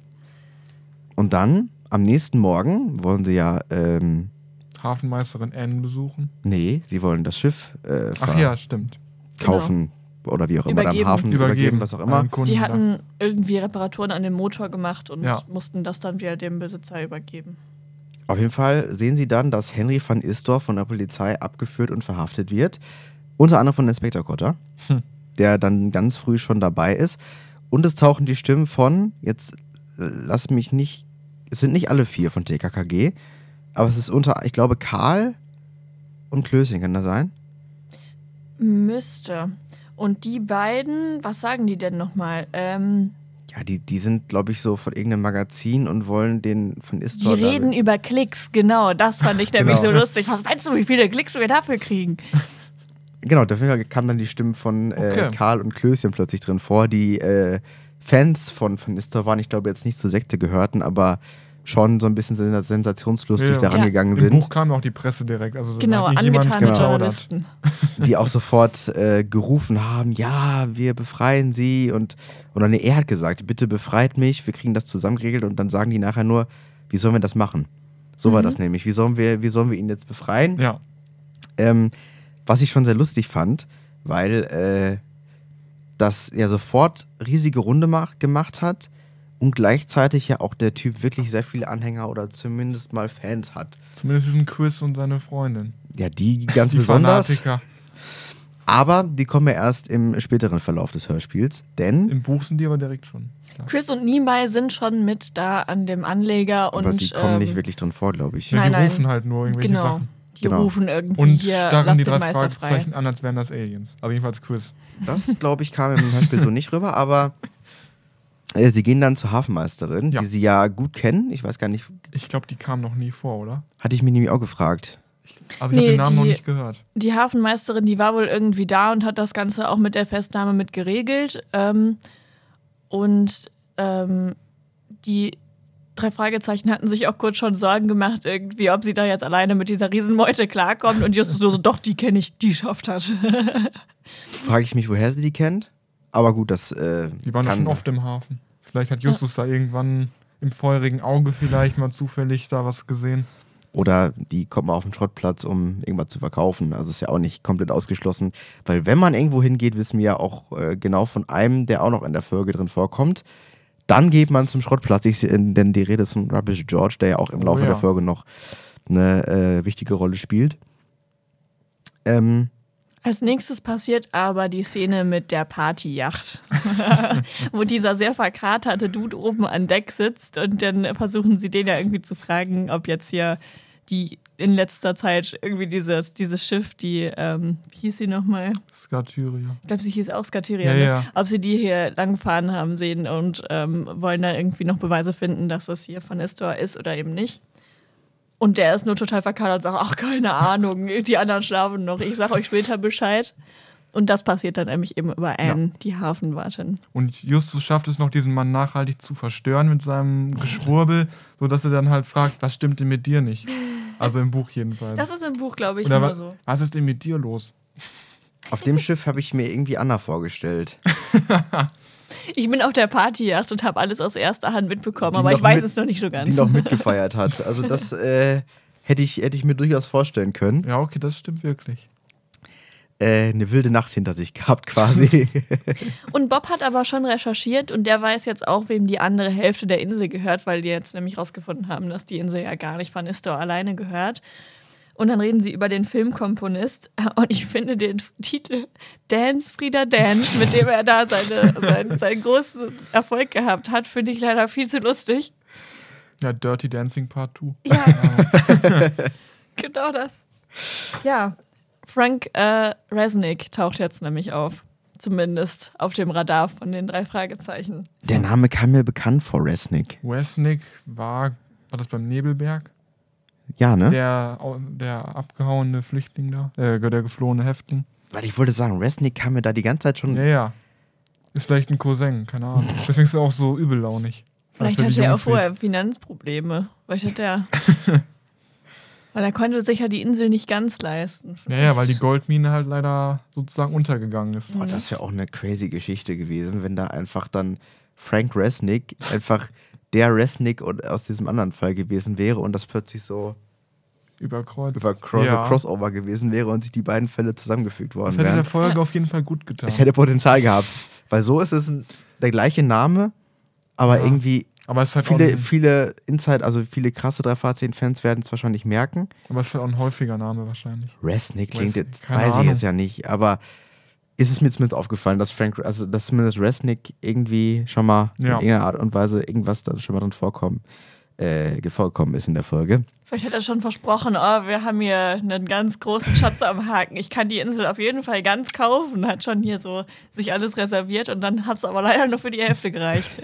Und dann, am nächsten Morgen, wollen sie ja, ähm, Hafenmeisterin Anne besuchen. nee, sie wollen das Schiff äh, Ach ja, stimmt. verkaufen oder wie auch immer, da im Übergeben. Hafen übergeben, was auch immer. an den Kunden Die da. hatten irgendwie Reparaturen an dem Motor gemacht und Ja. mussten das dann wieder dem Besitzer übergeben. Auf jeden Fall sehen sie dann, dass Henry van Isdorf von der Polizei abgeführt und verhaftet wird. Unter anderem von Inspektor Kotter, Hm. der dann ganz früh schon dabei ist. Und es tauchen die Stimmen von, jetzt äh, lass mich nicht, es sind nicht alle vier von T K K G, aber es ist unter, ich glaube, Karl und Klößchen, kann das sein? Müsste. Und die beiden, was sagen die denn nochmal? Ähm, Ja, die, die sind, glaube ich, so von irgendeinem Magazin und wollen den von die Isdorf. reden über Klicks, genau. Das fand ich nämlich Genau. so lustig. Was meinst du, wie viele Klicks wir dafür kriegen? Genau, dafür kamen dann die Stimmen von äh, Okay. Karl und Klößchen plötzlich drin vor, die äh, Fans von Van Nistelrooy waren, ich glaube jetzt nicht zur Sekte gehörten, aber schon so ein bisschen sens- sensationslustig Ja. daran Ja. gegangen Im sind, Buch kam auch die Presse direkt. Also Genau, hat nicht jemand angetane Genau. geplaudert. Journalisten. die auch sofort äh, gerufen haben, ja, wir befreien sie und oder nee, er hat gesagt, bitte befreit mich, wir kriegen das zusammen geregelt und dann sagen die nachher nur, wie sollen wir das machen? So war Mhm. das nämlich, wie sollen wir, wie sollen wir ihn jetzt befreien? Ja. Ähm, was ich schon sehr lustig fand, weil äh, das ja sofort riesige Runde mach, gemacht hat und gleichzeitig ja auch der Typ wirklich sehr viele Anhänger oder zumindest mal Fans hat. Zumindest diesen Chris und seine Freundin. Ja, die ganz Die besonders, Fanatiker. aber die kommen ja erst im späteren Verlauf des Hörspiels, denn Im Buch sind die aber direkt schon. Klar. Chris und Nimai sind schon mit da an dem Anleger und aber sie kommen ähm, nicht wirklich drin vor, glaube ich. Ja, Nein, die nein. rufen halt nur irgendwelche genau. Sachen. Die Genau. rufen irgendwie Und hier, starren lass die den drei Meister frei. Fragezeichen an, als wären das Aliens. Also jedenfalls Chris. Das, glaube ich, kam im Hörspiel so nicht rüber, aber äh, sie gehen dann zur Hafenmeisterin, Ja. die sie ja gut kennen. Ich weiß gar nicht, Ich glaube, die kamen noch nie vor, oder? hatte ich mich nämlich auch gefragt. Also ich Nee, habe den Namen noch die- nicht gehört. Die Hafenmeisterin, die war wohl irgendwie da und hat das Ganze auch mit der Festnahme mit geregelt. Ähm, und ähm, die drei Fragezeichen hatten sich auch kurz schon Sorgen gemacht, irgendwie, ob sie da jetzt alleine mit dieser Riesenmeute klarkommt. Und Justus so, doch, die kenne ich, die schafft hat. Frage ich mich, woher sie die kennt. Aber gut, das äh, Die waren doch kann, schon oft im Hafen. Vielleicht hat Justus da irgendwann im feurigen Auge vielleicht mal zufällig da was gesehen. Oder die kommt mal auf den Schrottplatz, um irgendwas zu verkaufen. Also ist ja auch nicht komplett ausgeschlossen. Weil wenn man irgendwo hingeht, wissen wir ja auch äh, genau von einem, der auch noch in der Folge drin vorkommt, Dann geht man zum Schrottplatz, ich, denn die Rede ist von Rubbish George, der ja auch im Oh, Laufe ja. der Folge noch eine äh, wichtige Rolle spielt. Ähm, Als nächstes passiert aber die Szene mit der Partyjacht, wo dieser sehr verkaterte Dude oben an Deck sitzt und dann versuchen sie den ja irgendwie zu fragen, ob jetzt hier die in letzter Zeit irgendwie dieses, dieses Schiff, die, ähm, wie hieß sie nochmal? Skatyria. Ich glaube, sie hieß auch Skatyria, Ja, ne? ja. Ob sie die hier langgefahren haben sehen und ähm, wollen da irgendwie noch Beweise finden, dass das hier von Istor ist oder eben nicht. Und der ist nur total verkatert und sagt, ach, keine Ahnung, die anderen schlafen noch, ich sag euch später Bescheid. Und das passiert dann nämlich eben über Anne, Ja. die Hafenwartin. Und Justus schafft es noch, diesen Mann nachhaltig zu verstören mit seinem Geschwurbel, sodass er dann halt fragt, was stimmt denn mit dir nicht? Also im Buch jedenfalls. Das ist im Buch, glaube ich, Oder nur wa- so. was ist denn mit dir los? auf dem Schiff habe ich mir irgendwie Anna vorgestellt. Ich bin auf der Partyjacht und habe alles aus erster Hand mitbekommen, Die aber noch ich weiß mit- es noch nicht so ganz. Die noch mitgefeiert hat. Also das äh, hätte ich, hätte ich mir durchaus vorstellen können. Ja, okay, das stimmt wirklich. Äh, eine wilde Nacht hinter sich gehabt quasi. Und Bob hat aber schon recherchiert und der weiß jetzt auch, wem die andere Hälfte der Insel gehört, weil die jetzt nämlich rausgefunden haben, dass die Insel ja gar nicht Van Istor alleine gehört. Und dann reden sie über den Filmkomponist und ich finde den Titel Dance, Frieda Dance, mit dem er da seine, seinen, seinen großen Erfolg gehabt hat, finde ich leider viel zu lustig. Ja, Dirty Dancing Part zwei. Ja, genau das. Ja, Frank äh, Resnick taucht jetzt nämlich auf. Zumindest auf dem Radar von den drei Fragezeichen. Der Name kam mir bekannt vor, Resnick. Wesnick war, war das beim Nebelberg? Ja, ne? Der, der abgehauene Flüchtling da, äh, der geflohene Häftling. Weil ich wollte sagen, Resnick kam mir da die ganze Zeit schon. Ja, ja. Ist vielleicht ein Cousin, keine Ahnung. Deswegen ist er auch so übellaunig. Vielleicht Als hatte die er auch Jungs vorher Finanzprobleme. Vielleicht hat er. Weil er konnte sich ja die Insel nicht ganz leisten. sieht. Ja, ja, weil die Goldmine halt leider sozusagen untergegangen ist. Oh, das wäre auch eine crazy Geschichte gewesen, wenn da einfach dann Frank Resnick einfach der Resnick aus diesem anderen Fall gewesen wäre und das plötzlich so Überkreuzt. über Cross ja. Crossover gewesen wäre und sich die beiden Fälle zusammengefügt worden Das hätte der wären. Folge auf jeden Fall gut getan. Es hätte Potenzial gehabt. Weil so ist es ein, der gleiche Name, aber Ja. irgendwie aber es ist halt auch viele, ein, viele Inside, also viele krasse drei Fahrzehn-Fans werden es wahrscheinlich merken. aber es ist halt auch ein häufiger Name wahrscheinlich. Resnick klingt Weiß- jetzt, keine weiß ich Ahnung. jetzt ja nicht, aber ist es mir zumindest aufgefallen, dass Frank, also dass zumindest Resnick irgendwie schon mal Ja. in irgendeiner Art und Weise irgendwas da schon mal drin vorkommen, äh, vorgekommen ist in der Folge. Vielleicht hat er schon versprochen, oh, wir haben hier einen ganz großen Schatz am Haken. Ich kann die Insel auf jeden Fall ganz kaufen. Hat schon hier so sich alles reserviert und dann hat es aber leider nur für die Hälfte gereicht.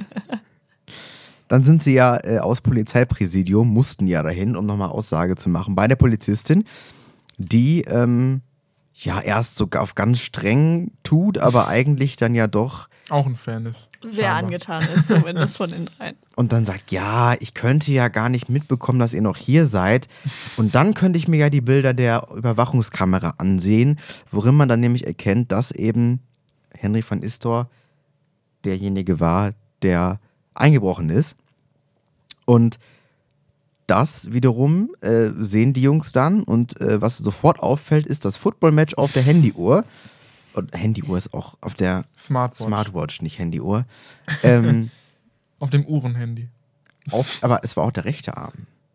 Dann sind sie ja äh, aus Polizeipräsidium, mussten ja dahin, um nochmal Aussage zu machen bei der Polizistin, die ähm, ja erst sogar auf ganz streng tut, aber eigentlich dann ja doch Auch ein Fan ist. Sehr Scheinbar. angetan ist, zumindest von den dreien. und dann sagt, ja, ich könnte ja gar nicht mitbekommen, dass ihr noch hier seid. Und dann könnte ich mir ja die Bilder der Überwachungskamera ansehen, worin man dann nämlich erkennt, dass eben Henry van Istor derjenige war, der eingebrochen ist. Und das wiederum äh, sehen die Jungs dann und äh, was sofort auffällt, ist das Football-Match auf der Handyuhr. Und Handyuhr ist auch auf der Smartwatch. Smartwatch, nicht Handyuhr. ähm, Auf dem Uhrenhandy. auf, aber es war auch der rechte Arm.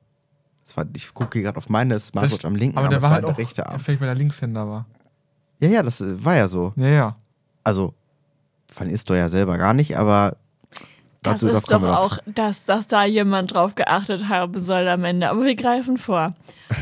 Es war, ich gucke gerade auf meine Smartwatch Das- am linken aber Arm, der es war war halt der auch, rechte Arm. vielleicht weil er Linkshänder war. Ja, ja, das äh, war ja so. Ja, ja. Also, Van Istor ja selber gar nicht, aber Das dazu, das ist doch kommen wir noch. auch, dass, dass da jemand drauf geachtet haben soll am Ende. Aber wir greifen vor.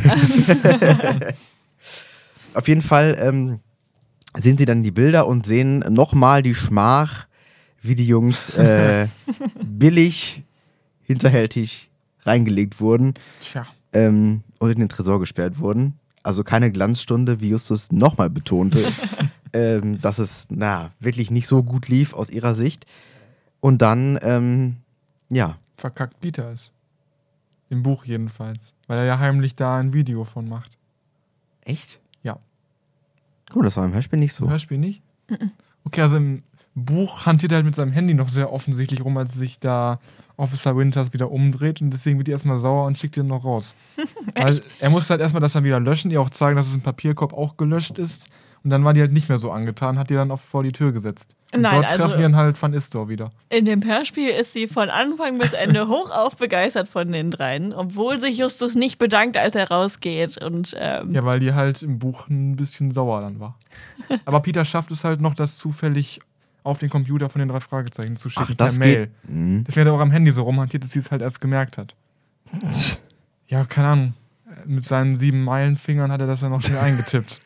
Auf jeden Fall ähm, sehen sie dann die Bilder und sehen nochmal die Schmach, wie die Jungs äh, billig, hinterhältig reingelegt wurden Tja. ähm, und in den Tresor gesperrt wurden. Also keine Glanzstunde, wie Justus nochmal betonte, ähm, dass es na, wirklich nicht so gut lief aus ihrer Sicht. Und dann, ähm, ja, Verkackt Peter ist. Im Buch jedenfalls. Weil er ja heimlich da ein Video von macht. echt? Ja. Guck mal, das war im Hörspiel nicht Im so. Hörspiel nicht? Okay, also im Buch hantiert er halt mit seinem Handy noch sehr offensichtlich rum, als sich da Officer Winters wieder umdreht und deswegen wird die erstmal sauer und schickt ihn noch raus. Weil er muss halt erstmal das dann wieder löschen, ihr auch zeigen, dass es im Papierkorb auch gelöscht ist Und dann war die halt nicht mehr so angetan, hat die dann auch vor die Tür gesetzt. Und Nein, dort also- treffen die dann halt Van Istor wieder. In dem Hörspiel ist sie von Anfang bis Ende hochauf begeistert von den dreien, obwohl sich Justus nicht bedankt, als er rausgeht. Und ähm, Ja, weil die halt im Buch ein bisschen sauer dann war. Aber Peter schafft es halt noch, das zufällig auf den Computer von den drei Fragezeichen zu schicken Ach, das per Mail. geht. Mhm. Deswegen hat er auch am Handy so rumhantiert, dass sie es halt erst gemerkt hat. Ja, keine Ahnung. Mit seinen sieben Meilenfingern hat er das ja noch schnell eingetippt.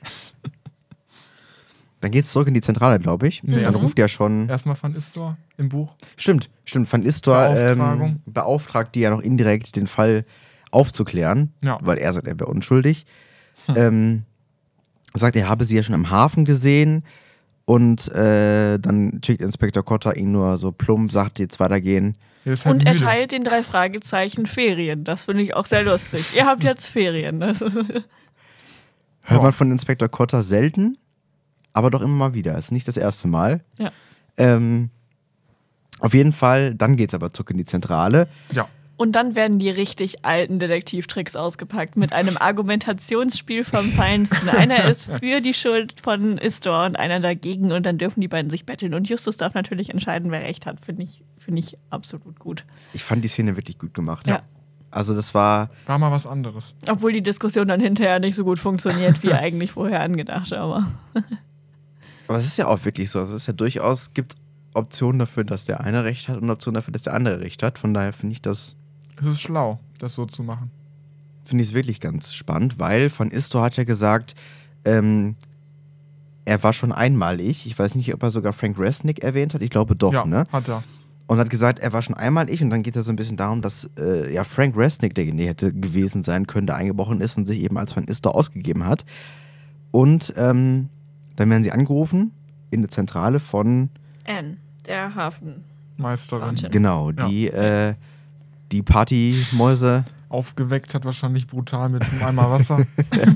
Dann geht's zurück in die Zentrale, glaube ich. Nee, Dann also- ruft ja schon. Erstmal Van Istor im Buch. Stimmt, stimmt. Van Istor Beauftragung. ähm, beauftragt die ja noch indirekt, den Fall aufzuklären, Ja. weil er sagt, er wäre unschuldig. Ähm, sagt, er habe sie ja schon am Hafen gesehen und äh, dann schickt Inspektor Cotter ihn nur so plump, sagt, jetzt weitergehen. Er ist halt Und müde. erteilt den drei Fragezeichen Ferien. Das finde ich auch sehr lustig. Ihr habt jetzt Ferien. Das ist Hört Ja. man von Inspektor Cotter selten, aber doch immer mal wieder. Ist nicht das erste Mal. ja. Ähm, auf jeden Fall, dann geht's aber zurück in die Zentrale. Ja. Und dann werden die richtig alten Detektivtricks ausgepackt mit einem Argumentationsspiel vom Feinsten. Einer ist für die Schuld von Istor und einer dagegen und dann dürfen die beiden sich betteln. Und Justus darf natürlich entscheiden, wer recht hat. Finde ich, finde ich absolut gut. Ich fand die Szene wirklich gut gemacht. Ja. Also das war, War mal was anderes. Obwohl die Diskussion dann hinterher nicht so gut funktioniert, wie eigentlich vorher angedacht. Aber aber es ist ja auch wirklich so. Also es ist ja durchaus, gibt Optionen dafür, dass der eine recht hat und Optionen dafür, dass der andere recht hat. Von daher finde ich das, Es ist schlau, das so zu machen. finde ich es wirklich ganz spannend, weil Van Istor hat ja gesagt, ähm, er war schon einmalig. Ich weiß nicht, ob er sogar Frank Resnick erwähnt hat. Ich glaube doch, ja, ne? hat er. Und hat gesagt, er war schon einmal ich und dann geht es so ein bisschen darum, dass äh, ja Frank Resnick derjenige hätte gewesen sein können, der eingebrochen ist und sich eben als Van Istor ausgegeben hat. Und ähm, dann werden sie angerufen in der Zentrale von, Anne, der Hafen. Meisterin. Wahnsinn. genau, die, äh, die Partymäuse Aufgeweckt hat wahrscheinlich brutal mit einem Eimer Wasser.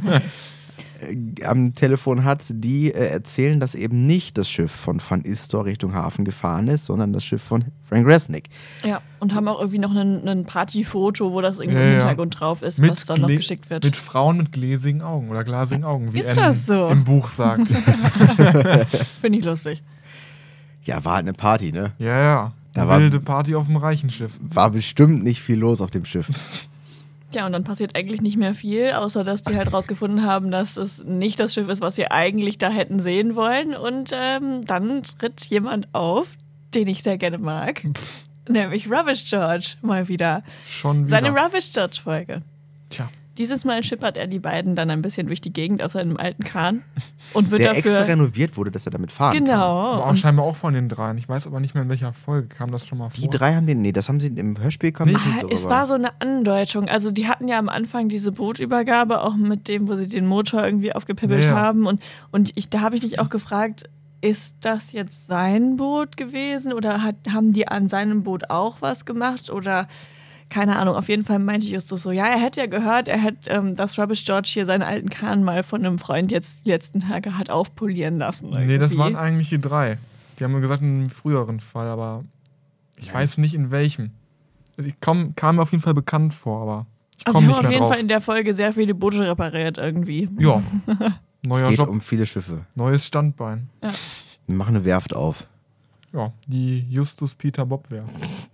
äh, am Telefon hat, die äh, erzählen, dass eben nicht das Schiff von Van Istor Richtung Hafen gefahren ist, sondern das Schiff von Frank Resnick. Ja, und haben auch irgendwie noch ein Partyfoto, wo das irgendwie Ja, im ja. Hintergrund drauf ist, Mit was dann noch Gle- geschickt wird. Mit Frauen mit gläsigen Augen oder glasigen Augen, wie Ist Anne das so? im Buch sagt. Finde ich lustig. Ja, war halt eine Party, ne? Ja, ja. Da Eine war- wilde Party auf dem reichen Schiff. War bestimmt nicht viel los auf dem Schiff. Ja, und dann passiert eigentlich nicht mehr viel, außer dass die halt rausgefunden haben, dass es nicht das Schiff ist, was sie eigentlich da hätten sehen wollen. Und ähm, dann tritt jemand auf, den ich sehr gerne mag, nämlich Rubbish George mal wieder. Schon wieder. Seine Rubbish George-Folge. Tja, Dieses Mal schippert er die beiden dann ein bisschen durch die Gegend auf seinem alten Kahn und wird Der extra dafür... renoviert wurde, dass er damit fahren kann. Genau. war auch Und scheinbar auch von den dreien. Ich weiß aber nicht mehr, in welcher Folge kam das schon mal vor. Die drei haben den, nee, das haben sie im Hörspiel kam das nicht so es rüber. war so eine Andeutung. Also die hatten ja am Anfang diese Bootübergabe, auch mit dem, wo sie den Motor irgendwie aufgepippelt Ja, ja. haben. Und, und ich, da habe ich mich auch gefragt, ist das jetzt sein Boot gewesen oder hat, haben die an seinem Boot auch was gemacht? Oder keine Ahnung, auf jeden Fall meinte Justus so, ja, er hätte ja gehört, er hätte, ähm, dass Rubbish George hier seinen alten Kahn mal von einem Freund jetzt die letzten Tage hat aufpolieren lassen. Nee, das irgendwie. waren eigentlich die drei. Die haben mir gesagt, in einem früheren Fall, aber ich weiß nicht in welchem. Ich komm, kam mir auf jeden Fall bekannt vor, aber ich Also komme sie nicht haben auf mehr jeden drauf. Fall in der Folge sehr viele Boote repariert irgendwie. Ja, Es neuer geht Job, um viele Schiffe. neues Standbein. Wir machen eine Werft auf. Ja, die Justus Peter Bob Werft.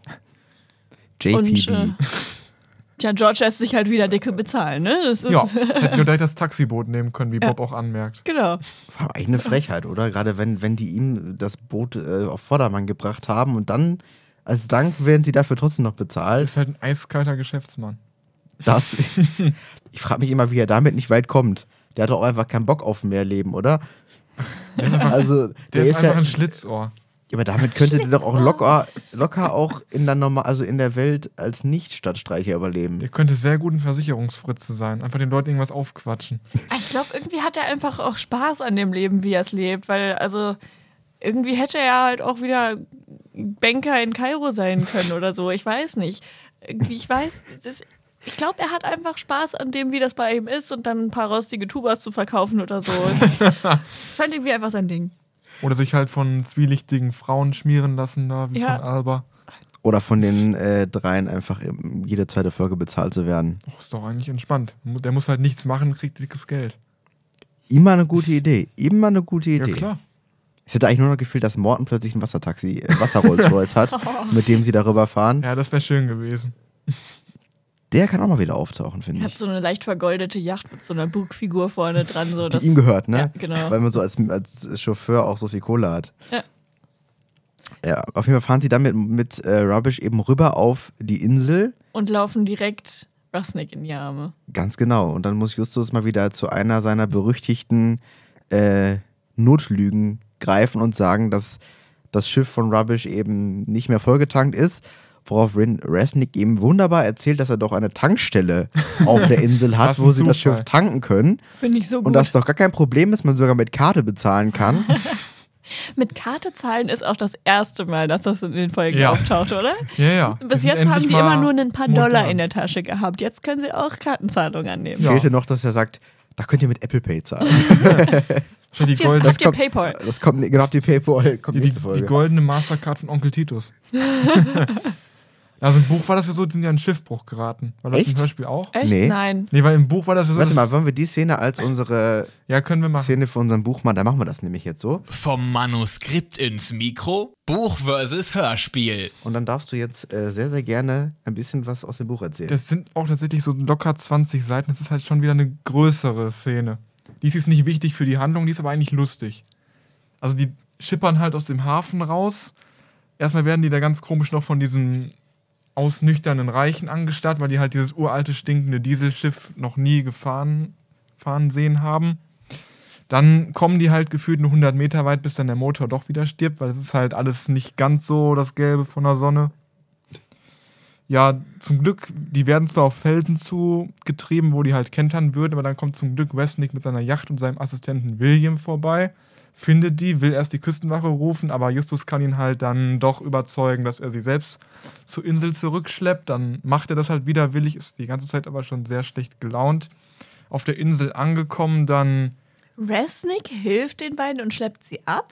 J P B. Und, äh, Tja, George lässt sich halt wieder dicke bezahlen, ne? Das ist Ja, hätten wir gleich das Taxiboot nehmen können, wie Ja. Bob auch anmerkt. genau. War eigentlich eine Frechheit, oder? Gerade wenn, wenn die ihm das Boot äh, auf Vordermann gebracht haben und dann als Dank werden sie dafür trotzdem noch bezahlt. Ist halt ein eiskalter Geschäftsmann. Das, ich frage mich immer, wie er damit nicht weit kommt. Der hat doch auch einfach keinen Bock auf mehr Leben, oder? Der ist einfach, Also, der der ist ist einfach ja, ein Schlitzohr. aber damit könnte der doch auch locker, locker auch in der Normal, also in der Welt als Nicht-Stadtstreicher überleben. Der könnte sehr gut ein Versicherungsfritze sein. Einfach den Leuten irgendwas aufquatschen. Ich glaube, irgendwie hat er einfach auch Spaß an dem Leben, wie er es lebt, weil also irgendwie hätte er halt auch wieder Banker in Kairo sein können oder so. Ich weiß nicht. Irgendwie, ich weiß, das, ich glaube, er hat einfach Spaß an dem, wie das bei ihm ist und dann ein paar rostige Tubas zu verkaufen oder so. Ich fand irgendwie einfach sein Ding. Oder sich halt von zwielichtigen Frauen schmieren lassen, da, wie Ja. von Alba. Oder von den äh, dreien einfach im- jede zweite Folge bezahlt zu werden. Oh, ist doch eigentlich entspannt. Der muss halt nichts machen, kriegt dickes Geld. Immer eine gute Idee. Immer eine gute Idee. Ja, klar. Es hätte eigentlich nur noch gefehlt, dass Morten plötzlich ein Wassertaxi, äh, Wasser-Rolls-Royce hat, mit dem sie darüber fahren. Ja, das wäre schön gewesen. Der kann auch mal wieder auftauchen, finde Hat ich. so eine leicht vergoldete Yacht mit so einer Bugfigur vorne dran. So, Die das, ihm gehört, ne? Ja, genau. Weil man so als, als Chauffeur auch so viel Kohle hat. Ja. Ja, auf jeden Fall fahren sie dann mit, mit äh, Rubbish eben rüber auf die Insel. Und laufen direkt Rusnik in die Arme. Ganz genau. Und dann muss Justus mal wieder zu einer seiner berüchtigten äh, Notlügen greifen und sagen, dass das Schiff von Rubbish eben nicht mehr vollgetankt ist. Worauf Resnick eben wunderbar erzählt, dass er doch eine Tankstelle auf der Insel hat, Was ein wo sie das Zufall. Schiff tanken können. Finde ich so gut. Und dass doch gar kein Problem ist, man sogar mit Karte bezahlen kann. Mit Karte zahlen ist auch das erste Mal, dass das in den Folgen Ja. auftaucht, oder? Ja, ja. Bis Wir sind jetzt haben endlich die immer mal nur ein paar modern. Dollar in der Tasche gehabt. Jetzt können sie auch Kartenzahlungen annehmen. Ja. Fehlte noch, dass er sagt, da könnt ihr mit Apple Pay zahlen. Schon die, Habt ihr, goldene, habt ihr kommt- Paypal? Das kommt, genau, die Paypal kommt die, nächste die, Folge. die goldene Mastercard von Onkel Titus. Also im Buch war das ja so, die sind ja in Schiffbruch geraten. War das Echt? im Hörspiel auch? Echt? Nee. Nein. Nee, weil im Buch war das ja so. Warte dass- mal, wollen wir die Szene als unsere Ja, können wir machen. Szene für unseren Buch machen? Dann machen wir das nämlich jetzt so. Vom Manuskript ins Mikro, Buch versus Hörspiel. Und dann darfst du jetzt äh, sehr, sehr gerne ein bisschen was aus dem Buch erzählen. Das sind auch tatsächlich so locker zwanzig Seiten. Das ist halt schon wieder eine größere Szene. Die ist jetzt nicht wichtig für die Handlung, die ist aber eigentlich lustig. Also die schippern halt aus dem Hafen raus. Erstmal werden die da ganz komisch noch von diesen ausnüchternden Reichen angestarrt, weil die halt dieses uralte, stinkende Dieselschiff noch nie gefahren fahren sehen haben. Dann kommen die halt gefühlt nur hundert Meter weit, bis dann der Motor doch wieder stirbt, weil es ist halt alles nicht ganz so das Gelbe von der Sonne. Ja, zum Glück, die werden zwar auf Felsen zugetrieben, wo die halt kentern würden, aber dann kommt zum Glück Resnick mit seiner Yacht und seinem Assistenten William vorbei, findet die, will erst die Küstenwache rufen, aber Justus kann ihn halt dann doch überzeugen, dass er sie selbst zur Insel zurückschleppt. Dann macht er das halt widerwillig, ist die ganze Zeit aber schon sehr schlecht gelaunt. Auf der Insel angekommen, dann, Resnick hilft den beiden und schleppt sie ab?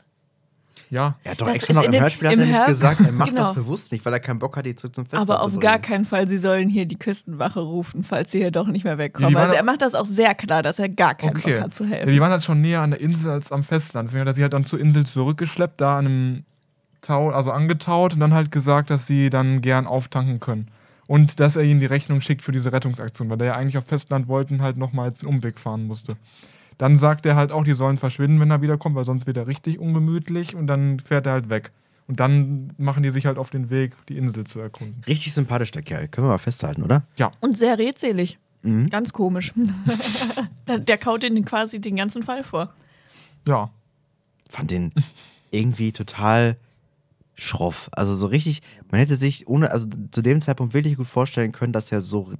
ja, er hat doch Das extra ist noch in im dem- Hörspiel hat im er nicht Hör- gesagt, er macht Genau. das bewusst nicht, weil er keinen Bock hat, die zurück zum Festland Aber zu auf bringen. gar keinen Fall, sie sollen hier die Küstenwache rufen, falls sie hier doch nicht mehr Ja, wegkommen. die waren Also doch- er macht das auch sehr klar, dass er gar keinen okay. Bock hat zu Ja, helfen. die waren halt schon näher an der Insel als am Festland. Deswegen hat er sie halt dann zur Insel zurückgeschleppt, da an einem Tau, also angetaut und dann halt gesagt, dass sie dann gern auftanken können. Und dass er ihnen die Rechnung schickt für diese Rettungsaktion, weil der ja eigentlich auf Festland wollte und halt nochmals einen Umweg fahren musste. Dann sagt er halt auch, die sollen verschwinden, wenn er wiederkommt, weil sonst wird er richtig ungemütlich und dann fährt er halt weg. Und dann machen die sich halt auf den Weg, die Insel zu erkunden. Richtig sympathisch, der Kerl. Können wir mal festhalten, oder? Und sehr redselig. Mhm. Ganz komisch. der, der kaut ihnen quasi den ganzen Fall vor. Ja. Fand den irgendwie total schroff. Also so richtig, man hätte sich ohne, also zu dem Zeitpunkt wirklich gut vorstellen können, dass er so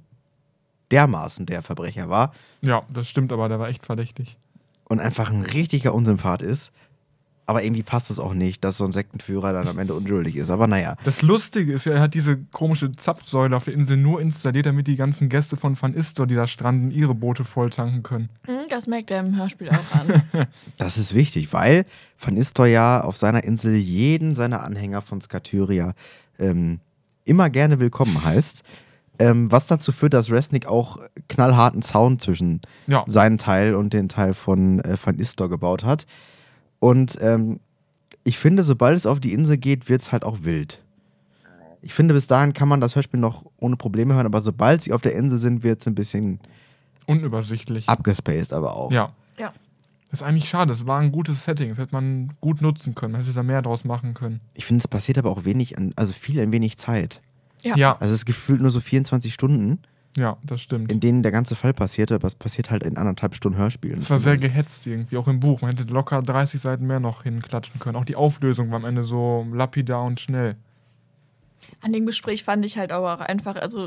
dermaßen der Verbrecher war Ja, das stimmt, aber der war echt verdächtig. und einfach ein richtiger Unsympath ist. Aber irgendwie passt es auch nicht, dass so ein Sektenführer dann am Ende unschuldig ist. Aber naja. Das Lustige ist ja, er hat diese komische Zapfsäule auf der Insel nur installiert, damit die ganzen Gäste von Van Istor, die da stranden, ihre Boote voll tanken können. Hm, Das merkt er im Hörspiel auch an. Das ist wichtig, weil Van Istor ja auf seiner Insel jeden seiner Anhänger von Skatyria ähm, immer gerne willkommen heißt. Ähm, was dazu führt, dass Resnick auch knallharten Zaun zwischen Ja. seinen Teil und den Teil von äh, Van Istor gebaut hat. Und ähm, ich finde, sobald es auf die Insel geht, wird es halt auch wild. Ich finde, bis dahin kann man das Hörspiel noch ohne Probleme hören, aber sobald sie auf der Insel sind, wird es ein bisschen Unübersichtlich. abgespaced, aber auch. Ja. Ja. Das ist eigentlich schade. Es war ein gutes Setting. Das hätte man gut nutzen können. Man hätte da mehr draus machen können. Ich finde, es passiert aber auch wenig, an, also viel in wenig Zeit. Ja. Ja, Also es ist gefühlt nur so vierundzwanzig Stunden, ja, das stimmt. in denen der ganze Fall passiert, aber es passiert halt in anderthalb Stunden Hörspiel. Es war sehr gehetzt irgendwie, auch im Buch. Man hätte locker dreißig Seiten mehr noch hinklatschen können. Auch die Auflösung war am Ende so lapidar und schnell. An dem Gespräch fand ich halt aber auch einfach, also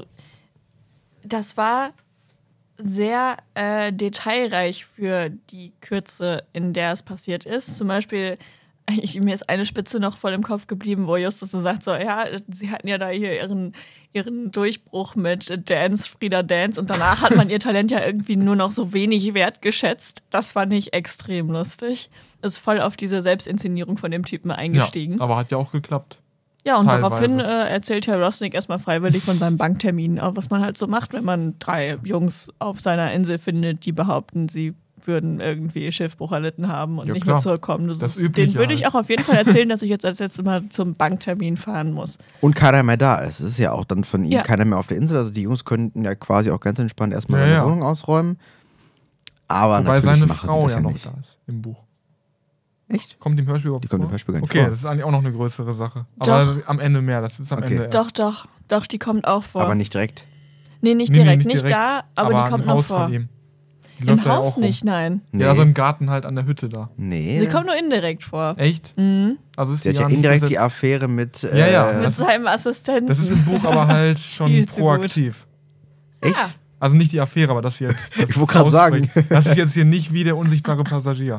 das war sehr äh, detailreich für die Kürze, in der es passiert ist. Zum Beispiel, ich, mir ist eine Spitze noch voll im Kopf geblieben, wo Justus so sagt, so, ja, sie hatten ja da hier ihren, ihren Durchbruch mit Dance, Frieda Dance und danach hat man ihr Talent ja irgendwie nur noch so wenig wertgeschätzt. Das fand ich extrem lustig. Ist voll auf diese Selbstinszenierung von dem Typen eingestiegen. Ja, aber hat ja auch geklappt. Ja, und Teilweise. daraufhin äh, erzählt Herr Resnick erstmal freiwillig von seinem Banktermin, äh, was man halt so macht, wenn man drei Jungs auf seiner Insel findet, die behaupten, sie würden irgendwie Schiffbruch erlitten haben und Ja, nicht klar. mehr zurückkommen. Das Das ist, Übliche den würde ich halt. auch auf jeden Fall erzählen, dass ich jetzt als letztes Mal zum Banktermin fahren muss. Und keiner mehr da ist. Es ist ja auch dann von ihm Ja. keiner mehr auf der Insel. Also die Jungs könnten ja quasi auch ganz entspannt erstmal Ja, seine ja. Wohnung ausräumen. Aber Wobei natürlich seine machen Frau sie das ja ja noch nicht. da ist im Buch. Echt? Kommt im Hörspiel überhaupt Die kommt im vor? Hörspiel gar nicht Okay, vor. das ist eigentlich auch noch eine größere Sache. Doch. Aber am Ende mehr, das ist am Okay. Ende erst. Doch, doch, doch, die kommt auch vor. Aber nicht direkt. nee, nicht Nee, nee, direkt, nicht, direkt, da, aber, die kommt im noch Haus vor. von ihm. Die Im läuft da ja Haus auch rum. nicht, nein. Nee. Ja, also im Garten halt an der Hütte da. nee. Sie kommt nur indirekt vor. Echt? Mhm. Also ist Sie hat die ja gar nicht indirekt die besetzt. Affäre mit. Ja, ja. Äh, Mit das ist- seinem Assistenten. Das ist im Buch aber halt schon Viel zu proaktiv. echt? Ah. Also nicht die Affäre, aber das hier. Das Ich wollte gerade sagen. ausspricht. Das ist jetzt hier nicht wie der unsichtbare Passagier.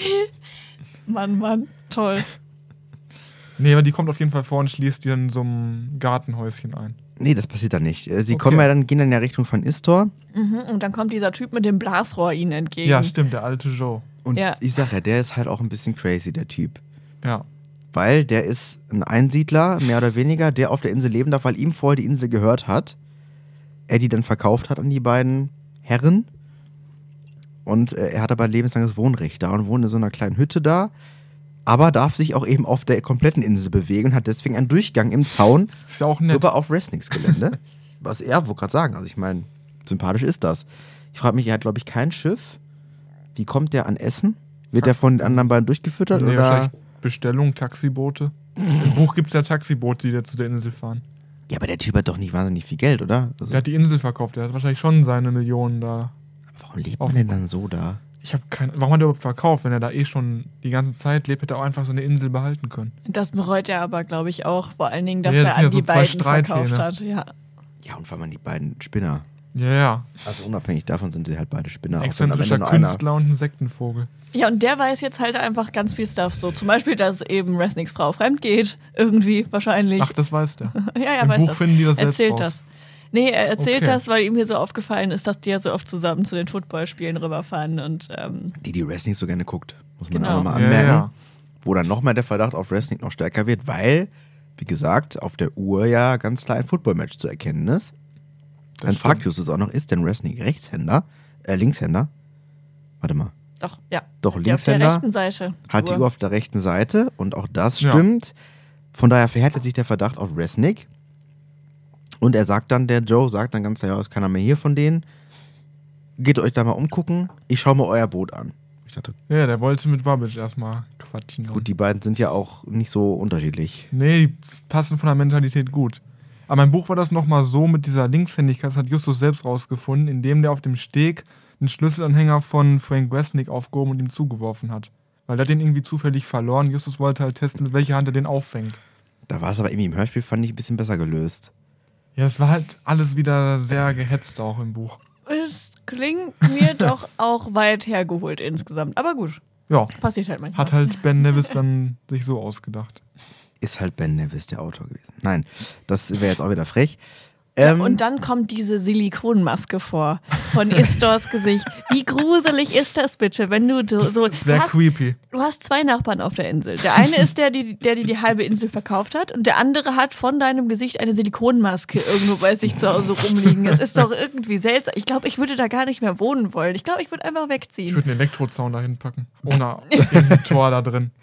Mann, Mann, toll. Nee, aber die kommt auf jeden Fall vor und schließt die dann in so einem Gartenhäuschen ein. Nee, das passiert dann nicht. Äh, Sie Okay. kommen ja dann, gehen dann ja Richtung von Istor. Mhm. Und dann kommt dieser Typ mit dem Blasrohr ihnen entgegen. Ja, stimmt, der alte Joe. Und Ja. ich sag ja, der ist halt auch ein bisschen crazy, der Typ. Ja. Weil der ist ein Einsiedler, mehr oder weniger, der auf der Insel leben darf, weil ihm vorher die Insel gehört hat. Er die dann verkauft hat an die beiden Herren. Und äh, er hat aber lebenslanges Wohnrecht da und wohnt in so einer kleinen Hütte da. Aber darf sich auch eben auf der kompletten Insel bewegen und hat deswegen einen Durchgang im Zaun Ist ja auch nett. rüber auf Resnicks Gelände. Was er, wollte gerade sagen, also ich meine, sympathisch ist das. Ich frage mich, er hat glaube ich kein Schiff. Wie kommt der an Essen? Wird der von den anderen beiden durchgefüttert? Nee, oder? vielleicht Bestellung, Taxiboote. Im Buch gibt es ja Taxiboote, die da zu der Insel fahren. Ja, aber der Typ hat doch nicht wahnsinnig viel Geld, oder? Also, Der hat die Insel verkauft, der hat wahrscheinlich schon seine Millionen da. warum lebt man denn dann so da? Ich habe keine. Warum hat er überhaupt verkauft, wenn er da eh schon die ganze Zeit lebt, hätte er auch einfach seine Insel behalten können. Das bereut er aber, glaube ich, auch. Vor allen Dingen, dass Ja, das er sind ja an die so zwei beiden Streithähne. verkauft hat. Ja. Ja, und vor allem die beiden Spinner. Ja, ja. Also unabhängig davon sind sie halt beide Spinner. Auch wenn am Exzentrischer Ende nur einer. Künstler und ein Sektenvogel. ja, und der weiß jetzt halt einfach ganz viel Stuff. So zum Beispiel, dass eben Resnicks Frau fremd geht. Irgendwie, wahrscheinlich. Ach, das weiß der. ja, er Im weiß Buch das. finden die das selbst Erzählt raus. das. Nee, er erzählt Okay. das, weil ihm hier so aufgefallen ist, dass die ja so oft zusammen zu den Footballspielen rüberfahren. Und ähm, Die, die Wrestling so gerne guckt. Muss man Genau. auch mal Ja, anmerken. ja. Wo dann nochmal der Verdacht auf Wrestling noch stärker wird, weil, wie gesagt, auf der Uhr ja ganz klar ein Football-Match zu erkennen ist. Das Dann fragt stimmt. Justus auch noch, ist denn Wrestling Rechtshänder? Äh, Linkshänder? Warte mal. doch, ja. Doch, Die auf der Linkshänder rechten Seite. hat die Uhr auf der rechten Seite und auch das Ja. stimmt. Von daher verhärtet sich der Verdacht auf Resnick. Und er sagt dann, der Joe sagt dann ganz klar, ja, ist keiner mehr hier von denen. Geht euch da mal umgucken, ich schaue mir euer Boot an. Ich dachte, Ja, der wollte mit Wabbage erstmal quatschen. gut, die beiden sind ja auch nicht so unterschiedlich. Nee, die passen von der Mentalität gut. Aber im Buch war das nochmal so mit dieser Linkshändigkeit, das hat Justus selbst rausgefunden, indem der auf dem Steg einen Schlüsselanhänger von Frank Westnick aufgehoben und ihm zugeworfen hat. Weil der hat den irgendwie zufällig verloren. Justus wollte halt testen, mit welcher Hand er den auffängt. Da war es aber irgendwie im Hörspiel, fand ich, ein bisschen besser gelöst. Ja, es war halt alles wieder sehr gehetzt auch im Buch. Es klingt mir doch auch weit hergeholt insgesamt. Aber gut, Ja, passiert halt manchmal. hat halt Ben Nevis dann sich so ausgedacht. Ist halt Ben Nevis der Autor gewesen. Nein, das wäre jetzt auch wieder frech. Ja, Ähm, und dann kommt diese Silikonmaske vor von Istors Gesicht. Wie gruselig ist das bitte, wenn du du so. Du Sehr hast, creepy. du hast zwei Nachbarn auf der Insel. Der eine ist der, die, der dir die halbe Insel verkauft hat, und der andere hat von deinem Gesicht eine Silikonmaske irgendwo bei sich zu Hause rumliegen. Es ist doch irgendwie seltsam. Ich glaube, ich würde da gar nicht mehr wohnen wollen. Ich glaube, ich würde einfach Ich wegziehen. würde einen Elektrozaun da hinpacken. Ohne irgendein Tor da drin.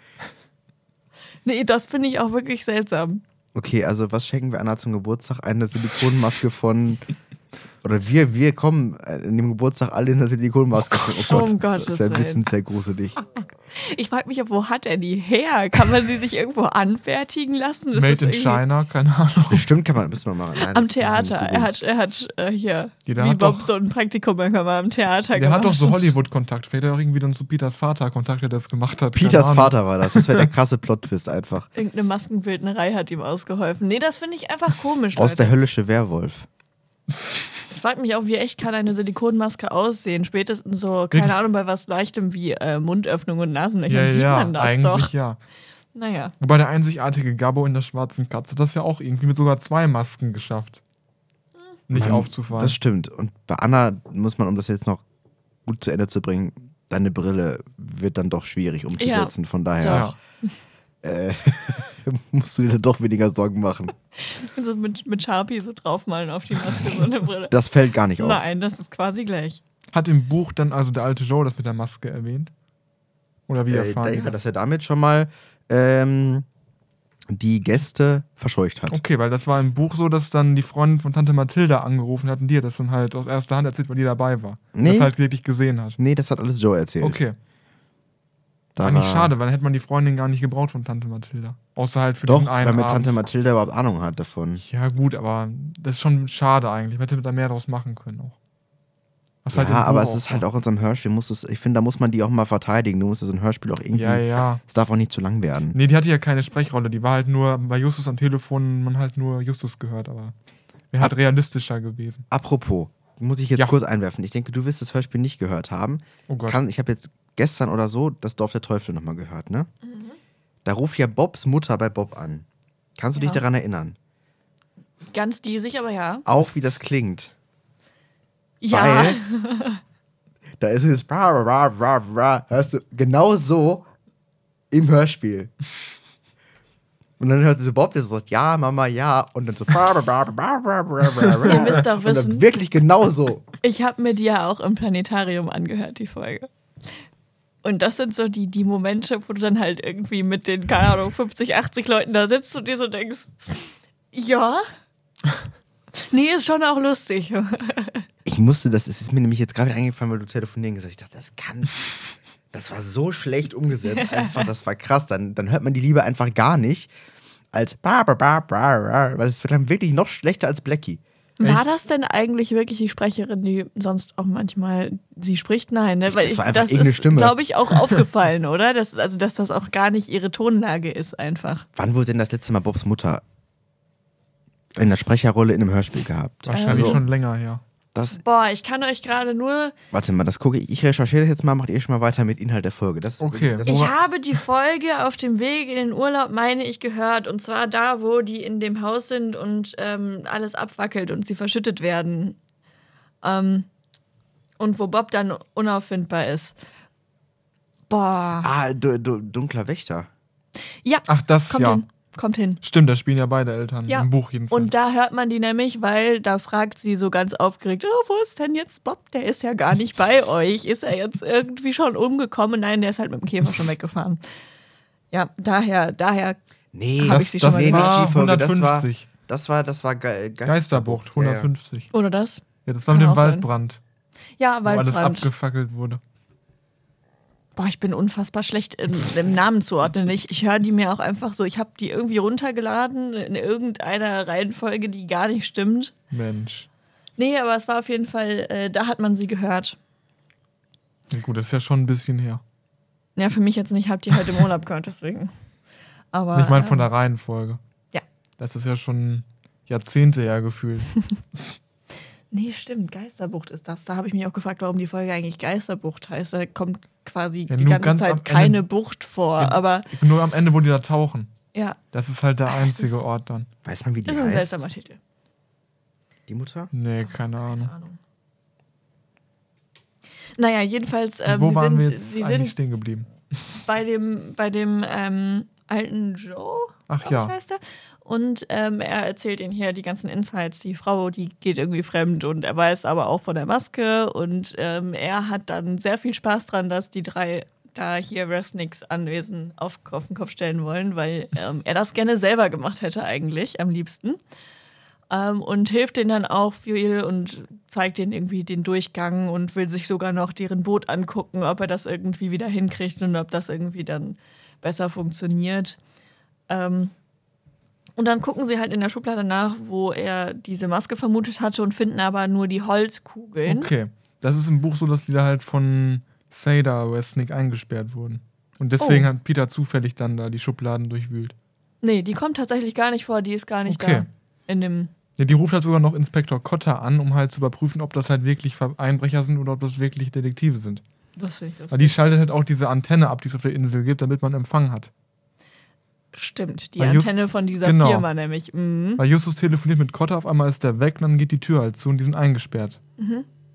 Nee, das finde ich auch wirklich seltsam. Okay, also was schenken wir Anna zum Geburtstag? Eine Silikonmaske von. Oder wir, wir kommen in dem Geburtstag alle in der Silikonmaske. Oh Um Gottes das wäre ein bisschen Willen. sehr gruselig. Ich frage mich, wo hat er die her? Kann man sie sich irgendwo anfertigen lassen? Ist Made das in irgendwie- China, keine Ahnung. Bestimmt kann man, müssen wir machen. Nein, Am das müssen wir nicht Theater. googeln. Er hat, er hat äh, hier, Jeder wie hat Bob doch- so ein Praktikum irgendwann mal am Theater Der gemacht. hat doch so Hollywood-Kontakt. Vielleicht hat er auch irgendwie dann zu Peters Vater Kontakt, der das gemacht hat. Keine Peters Ahnung. Vater war das. Das wäre der krasse Plot-Twist einfach. Irgendeine Maskenbildnerei hat ihm ausgeholfen. Nee, das finde ich einfach komisch. Aus Leute. der höllische Werwolf. Ich frage mich auch, wie echt kann eine Silikonmaske aussehen? Spätestens so, keine Wirklich? Ahnung, bei was Leichtem wie äh, Mundöffnung und Nasenlöchern Ja, sieht ja, man das eigentlich doch. ja. Naja. Wobei der einzigartige Gabbo in der schwarzen Katze das ja auch irgendwie mit sogar zwei Masken geschafft. Nicht Man, aufzufallen. Das stimmt. Und bei Anna muss man, um das jetzt noch gut zu Ende zu bringen, deine Brille wird dann doch schwierig umzusetzen. Von daher äh, musst du dir doch weniger Sorgen machen. So mit, mit Sharpie so draufmalen auf die Maske, so eine Brille. Das fällt gar nicht auf. Nein, das ist quasi gleich. Hat im Buch dann also der alte Joe das mit der Maske erwähnt? Oder wie Äh, erfahren? da, dass er damit schon mal ähm, die Gäste verscheucht hat. Okay, weil das war im Buch so, dass dann die Freundin von Tante Mathilda angerufen hat und die hat das dann halt aus erster Hand erzählt, weil die dabei war. Nee. Das halt wirklich gesehen hat. Nee, das hat alles Joe erzählt. Okay. Da Eigentlich war- schade, weil dann hätte man die Freundin gar nicht gebraucht von Tante Mathilda. Außer halt für Doch, diesen einen weil mit Abend. Tante Mathilda überhaupt Ahnung hat davon. Ja gut, aber das ist schon schade eigentlich. Man hätte da mehr draus machen können auch. Was halt im Ja, Buch aber es ist halt war. auch in so einem Hörspiel, muss es, ich finde, da muss man die auch mal verteidigen. Du musst so ein Hörspiel auch irgendwie, Ja, ja. es darf auch nicht zu lang werden. Nee, die hatte ja keine Sprechrolle. Die war halt nur bei Justus am Telefon, man halt nur Justus gehört, aber wäre halt Ab- realistischer gewesen. Apropos, muss ich jetzt Ja. kurz einwerfen. Ich denke, du wirst das Hörspiel nicht gehört haben. Oh Gott. Kann, ich habe jetzt gestern oder so das Dorf der Teufel nochmal gehört, ne? Da ruft ja Bobs Mutter bei Bob an. Kannst du Ja. dich daran erinnern? Ganz diesig, aber ja. Auch wie das klingt. Ja. Weil da ist es bra, bra, bra, bra, hörst du genau so im Hörspiel. Und dann hört sie so Bob, der so sagt, ja, Mama, ja. Und dann so bra, bra, bra, bra, bra, bra, bra. Ihr müsst doch Und dann wissen, wirklich genau so. ich habe mir die ja auch im Planetarium angehört, die Folge. Und das sind so die, die Momente, wo du dann halt irgendwie mit den, keine Ahnung, fünfzig, achtzig Leuten da sitzt und dir so denkst, ja, nee, ist schon auch lustig. Ich musste, das ist mir nämlich jetzt gerade eingefallen, weil du telefonieren gesagt hast. Ich dachte, das kann, das war so schlecht umgesetzt. Einfach, das war krass. Dann, dann hört man die Liebe einfach gar nicht. Als bra, bra, bra, bra, bra, weil es wird dann wirklich noch schlechter als Blackie. War Echt? das denn eigentlich wirklich die Sprecherin, die sonst auch manchmal sie spricht? Nein, ne? Weil Das ich, war einfach das irgendeine ist, Stimme. glaube ich, auch aufgefallen, oder? Das, also, dass das auch gar nicht ihre Tonlage ist einfach. Wann wurde denn das letzte Mal Bobs Mutter in der Sprecherrolle in einem Hörspiel gehabt? Wahrscheinlich Also, schon länger her. das, Boah, ich kann euch gerade nur... warte mal, das gucke ich. Ich recherchiere das jetzt mal, macht ihr schon mal weiter mit Inhalt der Folge. Das, Okay. Das, Ich habe die Folge auf dem Weg in den Urlaub, meine ich, gehört. Und zwar da, wo die in dem Haus sind und ähm, alles abwackelt und sie verschüttet werden. Ähm, und wo Bob dann unauffindbar ist. Boah. ah, du, du, dunkler Wächter. Ja, Ach, das, kommt ja. hin. Kommt hin. Stimmt, da spielen ja beide Eltern. Ja. Im Buch jedenfalls. Und da hört man die nämlich, weil da fragt sie so ganz aufgeregt, oh, wo ist denn jetzt Bob? Der ist ja gar nicht bei euch. Ist er jetzt irgendwie schon umgekommen? Nein, der ist halt mit dem Käfer schon weggefahren. Ja, daher, daher, Nee, Hab das, ich sie das schon mal nee, gehört. nicht die Folge. Das war, hundertfünfzig. das war, das war Ge Geist Geisterbucht, Ja, ja. hundertfünfzig. oder das? Ja, das war mit Kann dem auch sein. Waldbrand, Ja, wo alles Waldbrand. abgefackelt wurde. Boah, ich bin unfassbar schlecht im, im Namen zuordnen. Ich, ich höre die mir auch einfach so, ich habe die irgendwie runtergeladen in irgendeiner Reihenfolge, die gar nicht stimmt. Mensch. Nee, aber es war auf jeden Fall, äh, da hat man sie gehört. Ja, gut, das ist ja schon ein bisschen her. Ja, für mich jetzt nicht, habt ihr halt im Urlaub gehört, deswegen. Aber, Ich meine von ähm, der Reihenfolge. ja. Das ist ja schon Jahrzehnte her gefühlt. Nee, stimmt, Geisterbucht ist das. Da habe ich mich auch gefragt, warum die Folge eigentlich Geisterbucht heißt. Da kommt quasi Ja, die nur ganze ganz am Zeit Ende- keine Bucht vor. Ja, Aber Nur am Ende, wo die da tauchen. ja, Das ist halt der Das einzige ist- Ort dann. Weiß man, wie die ist ein heißt? seltsamer Titel. Die Mutter? Nee, keine Ahnung. Keine Ahnung. Naja, jedenfalls, ähm, Wo sie, waren sind, wir jetzt sie eigentlich sind stehen geblieben? bei dem, bei dem ähm, alten Joe, Ach glaub ja. ich, heißt er. Und ähm, er erzählt ihnen hier die ganzen Insights. Die Frau, die geht irgendwie fremd und er weiß aber auch von der Maske. Und ähm, er hat dann sehr viel Spaß dran, dass die drei da hier Resnicks Anwesen auf, auf den Kopf stellen wollen, weil ähm, er das gerne selber gemacht hätte eigentlich, am liebsten. Ähm, und hilft denen dann auch viel und zeigt denen irgendwie den Durchgang und will sich sogar noch deren Boot angucken, ob er das irgendwie wieder hinkriegt und ob das irgendwie dann besser funktioniert. Ähm, und dann gucken sie halt in der Schublade nach, wo er diese Maske vermutet hatte und finden aber nur die Holzkugeln. Okay. Das ist im Buch so, dass die da halt von Sada Resnick eingesperrt wurden. Und deswegen Oh. hat Peter zufällig dann da die Schubladen durchwühlt. Nee, die kommt tatsächlich gar nicht vor, die ist gar nicht Okay. da. In dem. Ja, die ruft halt sogar noch Inspektor Cotter an, um halt zu überprüfen, ob das halt wirklich Ver- Einbrecher sind oder ob das wirklich Detektive sind. Das finde ich lustig. Weil die schaltet halt auch diese Antenne ab, die es auf der Insel gibt, damit man Empfang hat. Stimmt, die Weil just- Antenne von dieser genau. Firma nämlich. Mhm. Weil Justus telefoniert mit Cotter, auf einmal ist der weg und dann geht die Tür halt zu und die sind eingesperrt.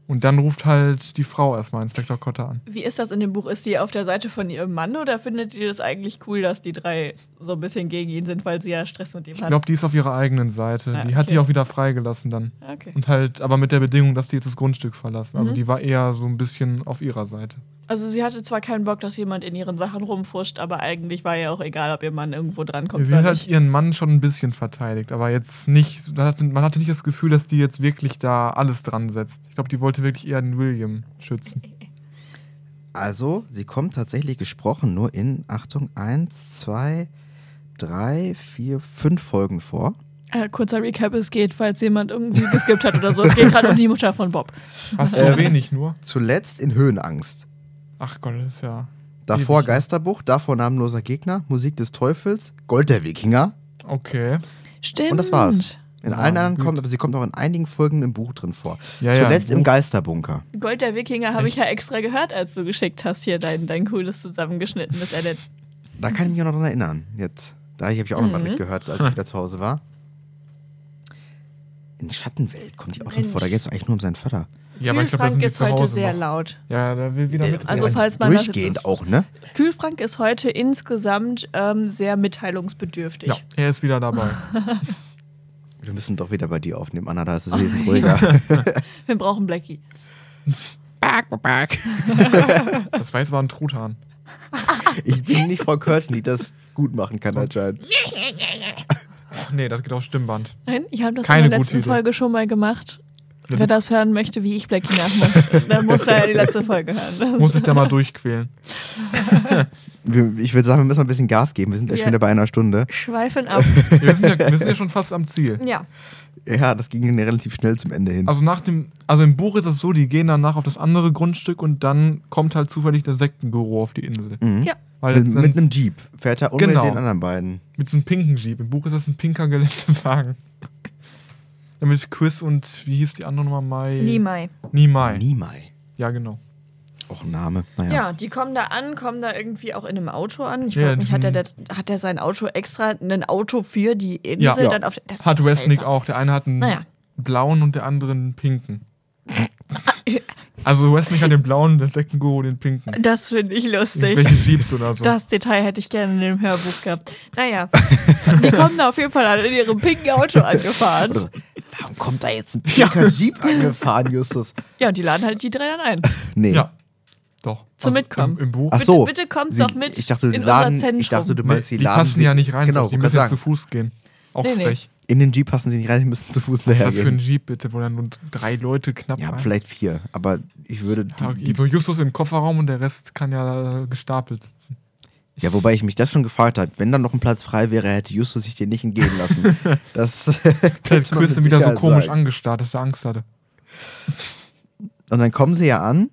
Und dann ruft halt die Frau erstmal Inspektor Kotter an. Wie ist das in dem Buch? Ist die auf der Seite von ihrem Mann oder findet ihr das eigentlich cool, dass die drei so ein bisschen gegen ihn sind, weil sie ja Stress mit ihm Ich hat? glaube, die ist auf ihrer eigenen Seite. Ah, die hat okay. die auch wieder freigelassen dann. Okay. Und halt, aber mit der Bedingung, dass die jetzt das Grundstück verlassen. Also Mhm. die war eher so ein bisschen auf ihrer Seite. Also sie hatte zwar keinen Bock, dass jemand in ihren Sachen rumfuscht, aber eigentlich war ihr auch egal, ob ihr Mann irgendwo drankommt Sie oder hat halt nicht. ihren Mann schon ein bisschen verteidigt, aber jetzt nicht, man hatte nicht das Gefühl, dass die jetzt wirklich da alles dran setzt. Ich glaube, die wollte wirklich eher den William schützen. Also, sie kommt tatsächlich gesprochen nur in, Achtung, eins, zwei, drei, vier, fünf Folgen vor. Äh, kurzer Recap, es geht, falls jemand irgendwie geskippt hat oder so. Es geht gerade um die Mutter von Bob. Was so Ähm. wenig nur? Zuletzt in Höhenangst. Ach Gott, das ist ja... Davor Ewig, ja. Geisterbuch, davor namenloser Gegner, Musik des Teufels, Gold der Wikinger. Okay. Stimmt. Und das war's. In Ja, allen anderen gut. kommt, aber sie kommt auch in einigen Folgen im Buch drin vor. Ja, ja, Zuletzt im im Buch. Geisterbunker. Gold der Wikinger habe ich Echt? ja extra gehört, als du geschickt hast, hier dein, dein cooles zusammengeschnittenes Edit. Da kann ich mich auch noch dran erinnern. Jetzt. Da habe ich auch noch mal Mhm. mitgehört, als ich wieder zu Hause war. In Schattenwelt kommt die auch drin Mensch. vor. Da geht es eigentlich nur um seinen Vater. Ja, aber ich glaube, da Kühlfrank sind die ist zu heute Hause sehr noch. laut. Ja, der will wieder Äh, mit. also falls man das Durchgehend jetzt- auch, ne? Kühlfrank ist heute insgesamt ähm, sehr mitteilungsbedürftig. Ja, er ist wieder dabei. Wir müssen doch wieder bei dir aufnehmen, Anna. Da ist es wesentlich ruhiger. Wir brauchen Blackie. Das war jetzt war ein Truthahn. Ich bin nicht Frau Körten, die das gut machen kann anscheinend. Ach nee, das geht aufs Stimmband. Nein, ich habe das Keine in der gute letzten Idee. Folge schon mal gemacht. Ja, Wer das hören möchte, wie ich Blackie nachmache, dann muss er ja die letzte Folge hören. Das Muss ich da mal durchquälen. Wir, ich würde sagen, wir müssen noch ein bisschen Gas geben. Wir sind ja Ja. schon wieder bei einer Stunde. Schweifeln ab. Wir sind, ja, wir sind ja schon fast am Ziel. Ja. Ja, das ging relativ schnell zum Ende hin. Also nach dem, also im Buch ist es so, die gehen danach auf das andere Grundstück und dann kommt halt zufällig der Sektenguru auf die Insel. Mhm. Ja. Weil Mit, dann, mit einem Jeep fährt er und Genau. mit den anderen beiden. mit so einem pinken Jeep. Im Buch ist das ein pinker Geländewagen. Damit Chris und, wie hieß die andere nochmal? Mai? Nimai. Nimai. Nimai. Ja, genau. Auch ein Name. Naja. Ja, die kommen da an, kommen da irgendwie auch in einem Auto an. Ich Ja, frage mich, hat er, diesen- das, hat er sein Auto extra, ein Auto für die Insel Ja. Ja. dann auf das Hat ist Westnick seltsam. auch. Der eine hat einen Naja. blauen und der andere einen pinken. Also Westnick hat den blauen, der Sektenguru den pinken. Das finde ich lustig. Welche Jeeps oder so. Das Detail hätte ich gerne in dem Hörbuch gehabt. Naja, die kommen da auf jeden Fall alle in ihrem pinken Auto angefahren. Oder so, warum kommt da jetzt ein pinker Jeep angefahren, Justus? Ja, und die laden halt die drei dann ein. Nee. Ja. Doch. Zum Mitkommen. Im, Im Buch. Ach Bitte- so. bitte kommt Sie- doch mit Ich dachte, die in laden, unser ich dachte, du Zentrum. meinst, die, die laden passen sie, ja nicht rein. Genau, die wollte müssen ja sagen. zu Fuß gehen. Auch Nee, nee. frech. In den Jeep passen sie nicht rein, sie müssen zu Fuß Was ist das für ein hinterhergehen. Jeep, bitte, wo dann nur drei Leute knapp Ja, rein- vielleicht vier. Aber ich würde. Die, Ja, okay, die, so Justus im Kofferraum und der Rest kann ja äh, gestapelt sitzen. ja, wobei ich mich das schon gefragt habe. Wenn dann noch ein Platz frei wäre, hätte Justus sich den nicht entgehen lassen. Das Vielleicht könnte man Chris mit wieder so Sicherheit komisch sagen. angestarrt, dass er Angst hatte. Und dann kommen sie ja an.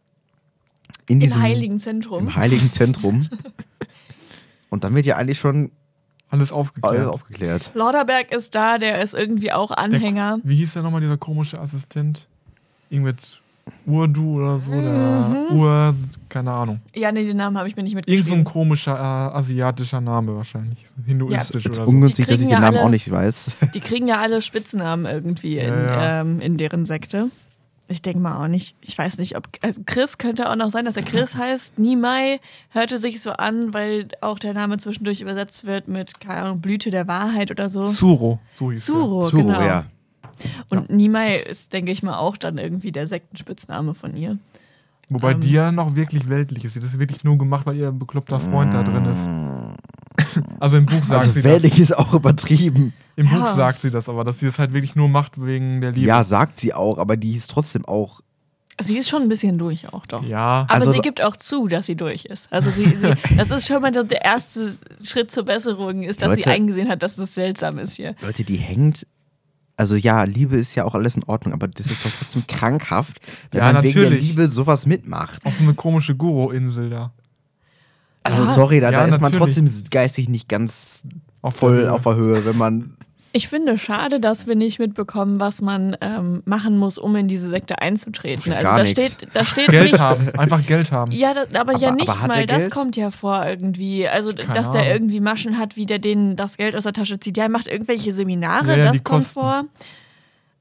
In diesem Im Heiligen Zentrum. im Heiligen Zentrum. Und dann wird ja eigentlich schon Alles aufgeklärt. alles aufgeklärt. Lauderberg ist da, der ist irgendwie auch Der- Anhänger. Wie hieß der nochmal, dieser komische Assistent? Irgend mit Urdu oder so, der Mhm. Ur, keine Ahnung. Ja, nee, den Namen habe ich mir nicht Irgend so ein mitgeschrieben. komischer äh, asiatischer Name wahrscheinlich. Hinduistisch Jetzt oder so. ungünstig, Die dass ich kriegen den ja Namen alle- auch nicht weiß. Die kriegen ja alle Spitznamen irgendwie in, Ja, ja. Ähm, in deren Sekte. Ich denke mal auch nicht. Ich weiß nicht, ob. Also Chris könnte auch noch sein, dass er Chris heißt. Nimai hörte sich so an, weil auch der Name zwischendurch übersetzt wird mit, keine Ahnung, Blüte der Wahrheit oder so. Suro, so hieß Suro, Zuro, genau. ja. Und Nimai ist, denke ich mal, auch dann irgendwie der Sektenspitzname von ihr. der. Wobei Ähm. die ja noch wirklich weltlich ist. Das ist wirklich nur gemacht, weil ihr bekloppter Freund da drin ist. Also im Buch sagt Also sie das. wellig ist auch übertrieben. Im Ja. Buch sagt sie das aber, dass sie das halt wirklich nur macht wegen der Liebe. Ja, sagt sie auch, aber die ist trotzdem auch. Sie ist schon ein bisschen durch auch doch. Ja. Aber Also- sie gibt auch zu, dass sie durch ist. Also sie, sie, das ist schon mal der erste Schritt zur Besserung, ist, dass sie Leute- eingesehen hat, dass es seltsam ist hier. Leute, die hängt. Also ja, Liebe ist ja auch alles in Ordnung, aber das ist doch trotzdem krankhaft, wenn Ja, man wegen der natürlich. Liebe sowas mitmacht. Auf so eine komische Guru-Insel da. Also Ja. sorry, da, Ja, da ist man natürlich. trotzdem geistig nicht ganz Auf der voll Höhe. auf der Höhe, wenn man. Ich finde schade, dass wir nicht mitbekommen, was man ähm, machen muss, um in diese Sekte einzutreten. Ja, Also gar da nichts. steht, da steht Geld nichts. haben. Einfach Geld haben. Ja, da, aber, ja Aber- nicht aber hat mal, der das Geld? kommt ja vor irgendwie. Also, Keine dass der Ahnung. irgendwie Maschen hat, wie der denen das Geld aus der Tasche zieht. Ja, er macht irgendwelche Seminare, Ja, ja, das die kommt Kosten. vor.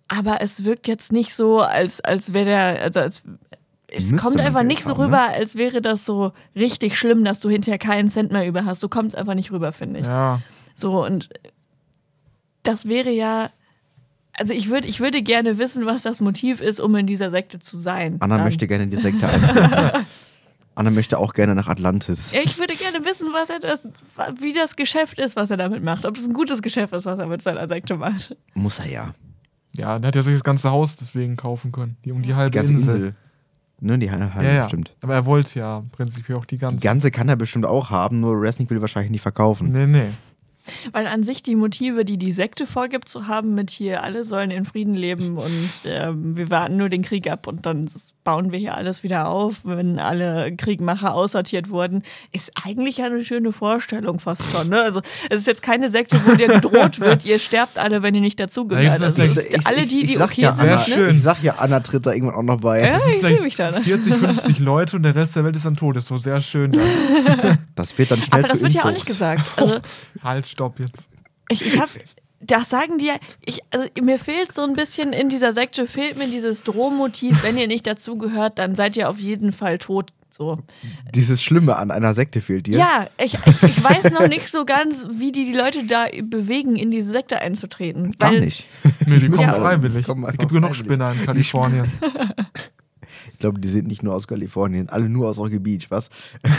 Aber es wirkt jetzt nicht so, als, als wäre der, also als, es Müsste kommt man einfach Geld nicht so haben, rüber, als wäre das so richtig schlimm, dass du hinterher keinen Cent mehr über hast. So kommt es einfach nicht rüber, finde ich. Ja. So, und das wäre ja, also ich, würd, ich würde gerne wissen, was das Motiv ist, um in dieser Sekte zu sein. Anna Dann. möchte gerne in die Sekte eintreten. Anna möchte auch gerne nach Atlantis. Ich würde gerne wissen, was er das, wie das Geschäft ist, was er damit macht. Ob es ein gutes Geschäft ist, was er mit seiner Sekte macht. Muss er ja. Ja, der hat ja sich das ganze Haus deswegen kaufen können. Die um die halbe Die ganze Insel. Insel. Ne, die halbe, Ja, ja. stimmt. Aber er wollte ja prinzipiell auch die ganze. Die ganze kann er bestimmt auch haben, nur Resnick will wahrscheinlich nicht verkaufen. Nee, nee. Weil an sich die Motive, die die Sekte vorgibt zu haben, mit hier, alle sollen in Frieden leben und ähm, wir warten nur den Krieg ab und dann bauen wir hier alles wieder auf, wenn alle Kriegmacher aussortiert wurden, ist eigentlich ja eine schöne Vorstellung fast schon. Ne? Also es ist jetzt keine Sekte, wo dir gedroht wird, ihr sterbt alle, wenn ihr nicht dazugehört. Also es ist alle die, die sag okay ja, sind. Anna, Ne? Ich sag ja, Anna tritt da irgendwann auch noch bei. Ja, ich Vielleicht sehe mich da. vierzig, fünfzig Leute und der Rest der Welt ist dann tot. Ist so sehr schön. Dann. Das wird dann schnell Aber das zu wird ja auch Inzucht. nicht gesagt. Also, Halt, stopp jetzt. Ich, ich hab, das sagen die ja, ich, also mir fehlt so ein bisschen in dieser Sekte, fehlt mir dieses Drohmotiv, wenn ihr nicht dazugehört, dann seid ihr auf jeden Fall tot. So. Dieses Schlimme an einer Sekte fehlt dir. Ja, ich, ich, ich weiß noch nicht so ganz, wie die die Leute da bewegen, in diese Sekte einzutreten. Gar Weil, nicht. Nee, die müssen kommen aber- freiwillig. kommen Es einfach gibt genug freiwillig. Spinner in Kalifornien. Ich glaube, die sind nicht nur aus Kalifornien, alle nur aus Rocky Beach, was?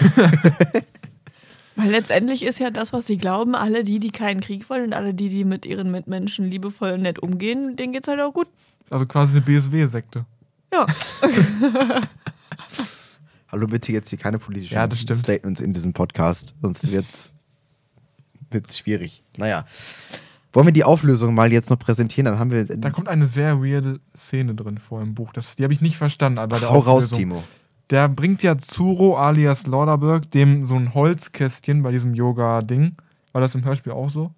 weil letztendlich ist ja das, was sie glauben, alle die, die keinen Krieg wollen und alle die, die mit ihren Mitmenschen liebevoll und nett umgehen, denen geht's halt auch gut. Also quasi eine B S W-Sekte. Ja. Hallo, bitte jetzt hier keine politischen Ja, das stimmt. Statements in diesem Podcast, sonst wird's, wird's schwierig. Naja. Wollen wir die Auflösung mal jetzt noch präsentieren? Dann haben wir. Da kommt eine sehr weirde Szene drin vor im Buch. Das, die habe ich nicht verstanden. Aber bei der Hau raus, Auflösung. Timo. Der bringt ja Zuro alias Lauderberg dem so ein Holzkästchen bei diesem Yoga-Ding. War das im Hörspiel auch so?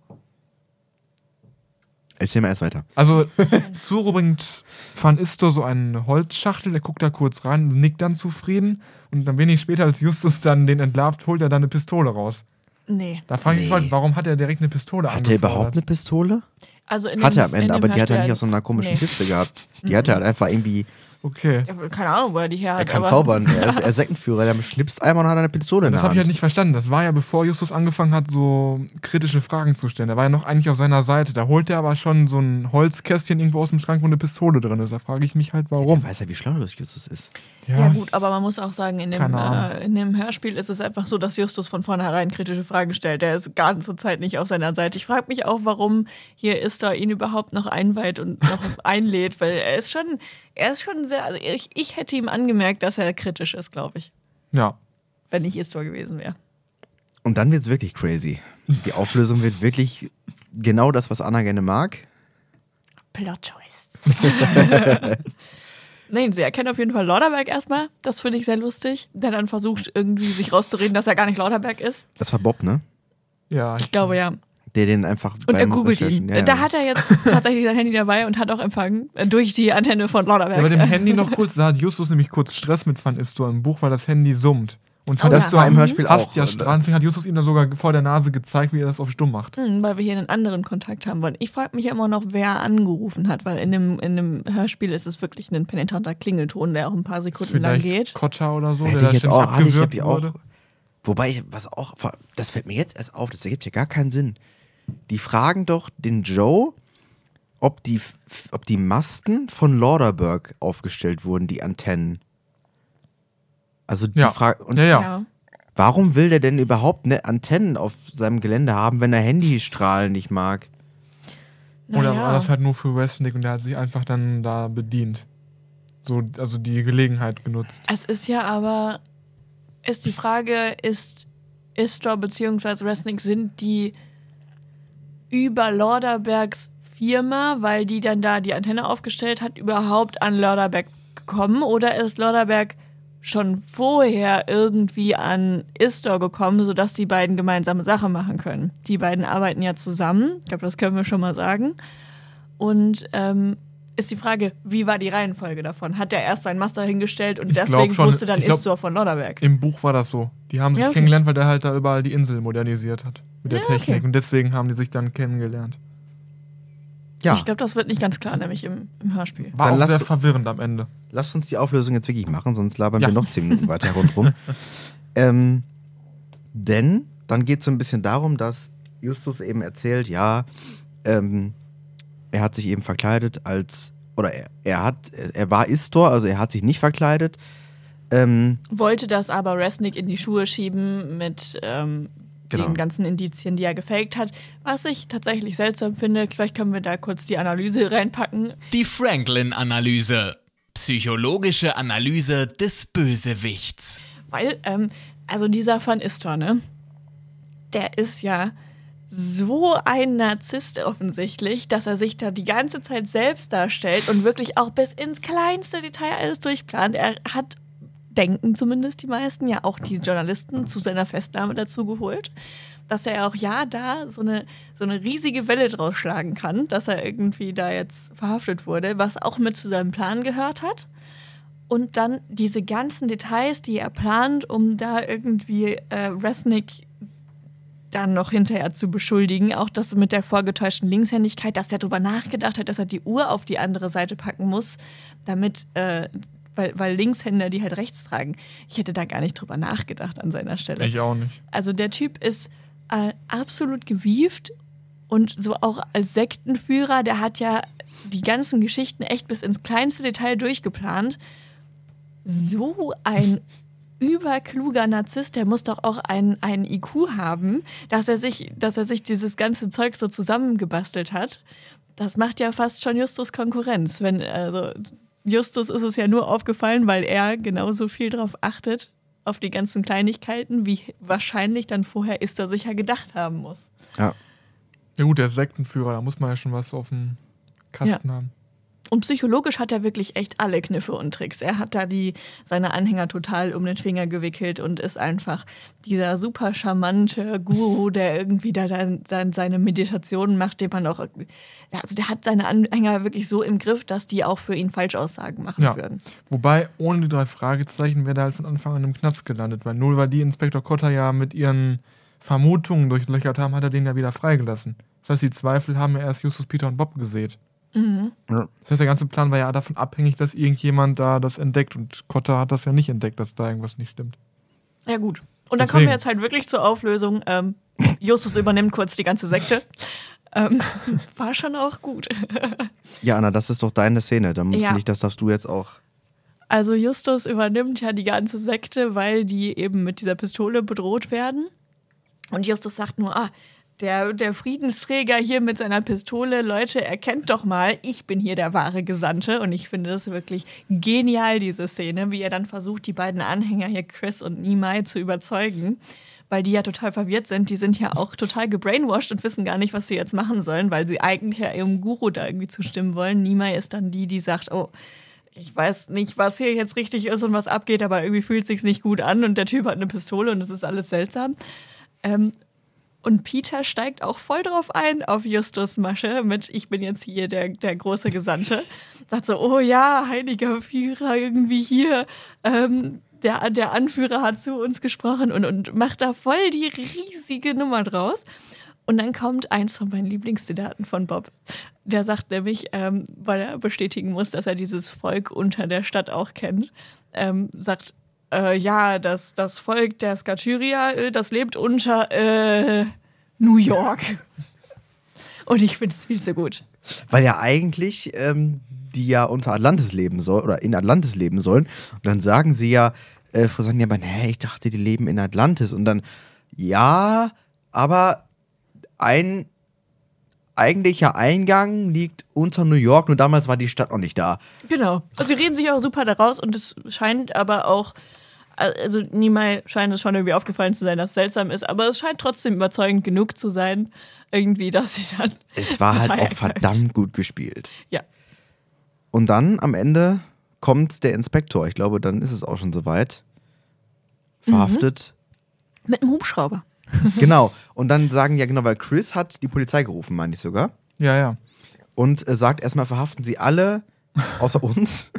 Erzähl mal erst weiter. Also, Zuro bringt Van Istor so eine Holzschachtel, der guckt da kurz rein, nickt dann zufrieden und dann wenig später, als Justus dann den entlarvt, holt er dann eine Pistole raus. Nee. Da frage ich mich Nee. mal, warum hat er direkt eine Pistole Hat er angefordert? überhaupt eine Pistole? Also in Hat dem- er am in Ende, dem aber die hat er Hörspiel- nicht aus so einer komischen Nee. Kiste gehabt. Die hat er halt einfach irgendwie. Okay. Ja, keine Ahnung, wo er die her hat. Er kann aber zaubern. Er ist, er ist Sektenführer, der schnipst einmal und hat eine Pistole in Das der habe ich halt Hand. nicht verstanden. Das war ja, bevor Justus angefangen hat, so kritische Fragen zu stellen. Er war ja noch eigentlich auf seiner Seite. Da holt er aber schon so ein Holzkästchen irgendwo aus dem Schrank, wo eine Pistole drin ist. Da frage ich mich halt, warum. Er weiß ja, wie schlau Justus ist. Ja. gut, aber man muss auch sagen, in dem, Keine Ahnung. äh, in dem Hörspiel ist es einfach so, dass Justus von vornherein kritische Fragen stellt. Der ist die ganze Zeit nicht auf seiner Seite. Ich frage mich auch, warum hier Istor ihn überhaupt noch einweiht und noch einlädt, weil er ist schon, er ist schon sehr, also ich, ich hätte ihm angemerkt, dass er kritisch ist, glaube ich, Ja. wenn ich Istor gewesen wäre. Und dann wird's wirklich crazy. Die Auflösung wird wirklich genau das, was Anna gerne mag. Plot Twists. Nein, sie erkennt auf jeden Fall Lauderberg erstmal. Das finde ich sehr lustig. Der dann versucht, irgendwie sich rauszureden, dass er gar nicht Lauderberg ist. Das war Bob, ne? Ja, Ich glaube, ja. Der den einfach. Und er beim googelt Recherchen- ihn. Ja, ja. Da hat er jetzt tatsächlich sein Handy dabei und hat auch empfangen. äh, Durch die Antenne von Lauderberg. Ja, bei dem Handy noch kurz, da hat Justus nämlich kurz Stress mit Van Istor im Buch, weil das Handy summt. Und Van Oh, ja. Das war im Hörspiel hasst auch. ja Strahlen, deswegen hat Justus ihm dann sogar vor der Nase gezeigt, wie er das auf stumm macht. Hm, weil wir hier einen anderen Kontakt haben wollen. Ich frage mich immer noch, wer angerufen hat, weil in dem, in dem Hörspiel ist es wirklich ein penetranter Klingelton, der auch ein paar Sekunden lang Vielleicht geht. Kotter oder so, Hätte der ich jetzt da auch, ständig hatte ich, hab abgewürgt ich auch. wurde. Wobei, ich, was auch, das fällt mir jetzt erst auf, das ergibt ja gar keinen Sinn. Die fragen doch den Joe, ob die, ob die Masten von Lauderberg aufgestellt wurden, die Antennen. Also die Ja. Frage. Und Ja, ja. Ja. warum will der denn überhaupt ne Antennen auf seinem Gelände haben, wenn er Handystrahlen nicht mag? Oder Naja. war das halt nur für Westnick und der hat sich einfach dann da bedient. So, also die Gelegenheit genutzt. Es ist ja aber, ist die Frage, ist Istor bzw. Resnick, sind die über Lauderbergs Firma, weil die dann da die Antenne aufgestellt hat, überhaupt an Lauderberg gekommen? Oder ist Lauderberg schon vorher irgendwie an Istor gekommen, sodass die beiden gemeinsame Sache machen können? Die beiden arbeiten ja zusammen, ich glaube, das können wir schon mal sagen. Und ähm, ist die Frage, wie war die Reihenfolge davon? Hat der erst seinen Master hingestellt und Ich glaub deswegen schon, wusste dann ich glaub- Istor von Lauderberg? Im Buch war das so. Die haben sich Ja, okay. kennengelernt, weil der halt da überall die Insel modernisiert hat. Mit der Ja, Technik. okay. Und deswegen haben die sich dann kennengelernt. Ja, Ich glaube, das wird nicht ganz klar, nämlich im, im Hörspiel. War Dann auch lass- sehr verwirrend am Ende. lasst uns die Auflösung jetzt wirklich machen, sonst labern Ja. wir noch zehn Minuten weiter rundherum. ähm, denn dann geht es so ein bisschen darum, dass Justus eben erzählt, ja, ähm, er hat sich eben verkleidet als, oder er, er hat, er war Istor, also er hat sich nicht verkleidet. Ähm, Wollte das aber Resnick in die Schuhe schieben mit ähm, Genau. den ganzen Indizien, die er gefaked hat. Was ich tatsächlich seltsam finde, vielleicht können wir da kurz die Analyse reinpacken. Die Franklin-Analyse. Psychologische Analyse des Bösewichts. Weil, ähm, also dieser Van Istor, ne? Der ist ja so ein Narzisst offensichtlich, dass er sich da die ganze Zeit selbst darstellt und wirklich auch bis ins kleinste Detail alles durchplant. Er hat, denken zumindest die meisten, ja auch die Journalisten zu seiner Festnahme dazu geholt, dass er auch ja da so eine, so eine riesige Welle draus schlagen kann, dass er irgendwie da jetzt verhaftet wurde, was auch mit zu seinem Plan gehört hat. Und dann diese ganzen Details, die er plant, um da irgendwie äh, Resnick dann noch hinterher zu beschuldigen. Auch das mit der vorgetäuschten Linkshändigkeit, dass er darüber nachgedacht hat, dass er die Uhr auf die andere Seite packen muss, damit, äh, weil, weil Linkshänder die halt rechts tragen. Ich hätte da gar nicht drüber nachgedacht an seiner Stelle. Ich auch nicht. Also der Typ ist äh, absolut gewieft und so auch als Sektenführer, der hat ja die ganzen Geschichten echt bis ins kleinste Detail durchgeplant. So ein überkluger Narzisst, der muss doch auch einen, einen I Q haben, dass er sich, dass er sich dieses ganze Zeug so zusammengebastelt hat. Das macht ja fast schon Justus Konkurrenz. Wenn, also Justus ist es ja nur aufgefallen, weil er genauso viel drauf achtet, auf die ganzen Kleinigkeiten, wie wahrscheinlich dann vorher Istor sicher gedacht haben muss. ja. Ja gut, der ist Sektenführer, da muss man ja schon was auf dem Kasten haben. Und psychologisch hat er wirklich echt alle Kniffe und Tricks. Er hat da die, seine Anhänger total um den Finger gewickelt und ist einfach dieser super charmante Guru, der irgendwie da dann, dann seine Meditationen macht, den man auch. Also der hat seine Anhänger wirklich so im Griff, dass die auch für ihn Falschaussagen machen Ja. würden. Wobei, ohne die drei Fragezeichen wäre der halt von Anfang an im Knast gelandet, weil nur weil die Inspektor Kotter ja mit ihren Vermutungen durchlöchert haben, hat er den ja wieder freigelassen. Das heißt, die Zweifel haben ja erst Justus, Peter und Bob gesät. Mhm. Ja. Das heißt, der ganze Plan war ja davon abhängig, dass irgendjemand da das entdeckt und Kotter hat das ja nicht entdeckt, dass da irgendwas nicht stimmt. Ja, gut. Und dann Deswegen. kommen wir jetzt halt wirklich zur Auflösung. Ähm, Justus übernimmt kurz die ganze Sekte. Ähm, war schon auch gut. Ja, Anna, das ist doch deine Szene. Dann Ja. finde ich, das darfst du jetzt auch. Also Justus übernimmt ja die ganze Sekte, weil die eben mit dieser Pistole bedroht werden. Und Justus sagt nur, ah, der, der Friedensträger hier mit seiner Pistole, Leute, erkennt doch mal, ich bin hier der wahre Gesandte. Und ich finde das wirklich genial, diese Szene, wie er dann versucht, die beiden Anhänger hier, Chris und Nimai, zu überzeugen. Weil die ja total verwirrt sind. Die sind ja auch total gebrainwashed und wissen gar nicht, was sie jetzt machen sollen, weil sie eigentlich ja ihrem Guru da irgendwie zustimmen wollen. Nimai ist dann die, die sagt, oh, ich weiß nicht, was hier jetzt richtig ist und was abgeht, aber irgendwie fühlt es sich nicht gut an und der Typ hat eine Pistole und es ist alles seltsam. Ähm, und Peter steigt auch voll drauf ein, auf Justus Masche mit, ich bin jetzt hier der, der große Gesandte. Sagt so, oh ja, heiliger Führer, irgendwie hier, ähm, der, der Anführer hat zu uns gesprochen und, und macht da voll die riesige Nummer draus. Und dann kommt eins von meinen Lieblingszitaten von Bob. Der sagt nämlich, ähm, weil er bestätigen muss, dass er dieses Volk unter der Stadt auch kennt, ähm, sagt, äh, ja, das, das Volk der Skatyria, äh, das lebt unter äh, New York. Und ich finde es viel zu gut. Weil ja eigentlich ähm, die ja unter Atlantis leben soll oder in Atlantis leben sollen. Und dann sagen sie ja, äh, sagen ja, aber nee, ich dachte, die leben in Atlantis. Und dann, ja, aber ein eigentlicher Eingang liegt unter New York, nur damals war die Stadt noch nicht da. Genau. Also sie reden sich auch super daraus und es scheint aber auch, also Nimai scheint es schon irgendwie aufgefallen zu sein, dass es seltsam ist, aber es scheint trotzdem überzeugend genug zu sein, irgendwie, dass sie dann Es war halt Partei auch ergreift. verdammt gut gespielt. Ja. Und dann am Ende kommt der Inspektor. Ich glaube, dann ist es auch schon soweit. Verhaftet. Mit einem Hubschrauber. Genau. Und dann sagen ja, genau, weil Chris hat die Polizei gerufen, meine ich sogar. Ja, ja. Und äh, sagt erstmal, verhaften sie alle, außer uns.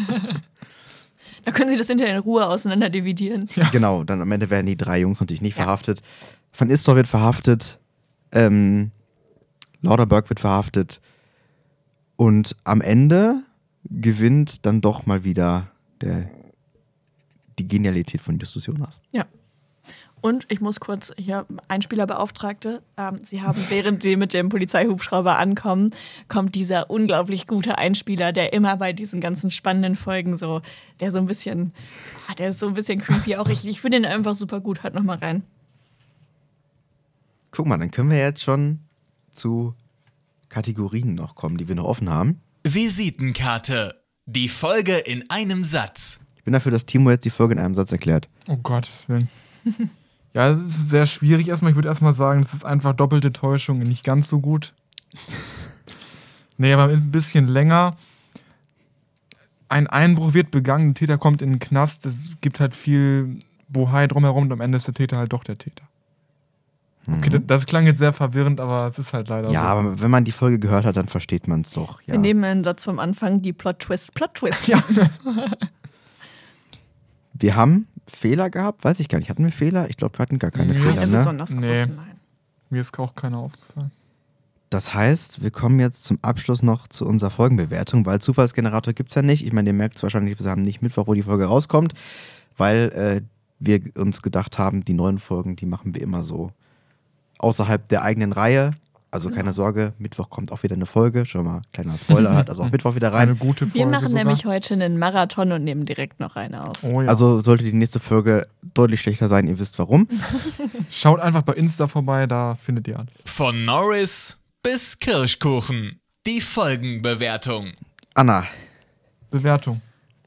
Da können sie das hinterher in Ruhe auseinander dividieren. Ja. Genau, dann am Ende werden die drei Jungs natürlich nicht verhaftet. Van Istor wird verhaftet. Ähm, Lauderberg wird verhaftet. Und am Ende gewinnt dann doch mal wieder der, die Genialität von Justus Jonas. Ja. Und ich muss kurz, hier, Einspielerbeauftragte, ähm, sie haben, während sie mit dem Polizeihubschrauber ankommen, kommt dieser unglaublich gute Einspieler, der immer bei diesen ganzen spannenden Folgen so, der so ein bisschen, ah, der ist so ein bisschen creepy auch. Ich, ich finde ihn einfach super gut. Hört nochmal rein. Guck mal, dann können wir jetzt schon zu Kategorien noch kommen, die wir noch offen haben. Visitenkarte. Die Folge in einem Satz. Ich bin dafür, dass Timo jetzt die Folge in einem Satz erklärt. Oh Gottes Willen. Ja, es ist sehr schwierig. Erstmal, ich würde erstmal sagen, das ist einfach doppelte Täuschung, nicht ganz so gut. Nee, aber ein bisschen länger. Ein Einbruch wird begangen, der Täter kommt in den Knast. Es gibt halt viel Bohai drumherum und am Ende ist der Täter halt doch der Täter. Okay, das, das klang jetzt sehr verwirrend, aber es ist halt leider Ja, so. aber wenn man die Folge gehört hat, dann versteht man es doch. Ja. Wir nehmen einen Satz vom Anfang, die Plot-Twist, Plot-Twist. Ja. Wir haben Fehler gehabt, weiß ich gar nicht. Hatten wir Fehler? Ich glaube, wir hatten gar keine Nee. Fehler. Keine Ne? besonders Nee. großen, nein. Mir ist auch keiner aufgefallen. Das heißt, wir kommen jetzt zum Abschluss noch zu unserer Folgenbewertung, weil Zufallsgenerator gibt es ja nicht. Ich meine, ihr merkt es wahrscheinlich, wir haben nicht Mittwoch, wo die Folge rauskommt, weil äh, wir uns gedacht haben, die neuen Folgen, die machen wir immer so außerhalb der eigenen Reihe. Also keine Sorge, Mittwoch kommt auch wieder eine Folge. Schon mal, kleiner Spoiler, hat also auch Mittwoch wieder rein. Eine gute Folge Wir machen sogar. nämlich heute einen Marathon und nehmen direkt noch eine auf. Oh ja. Also sollte die nächste Folge deutlich schlechter sein, ihr wisst warum. Schaut einfach bei Insta vorbei, da findet ihr alles. Von Norris bis Kirschkuchen. Die Folgenbewertung. Anna, Bewertung.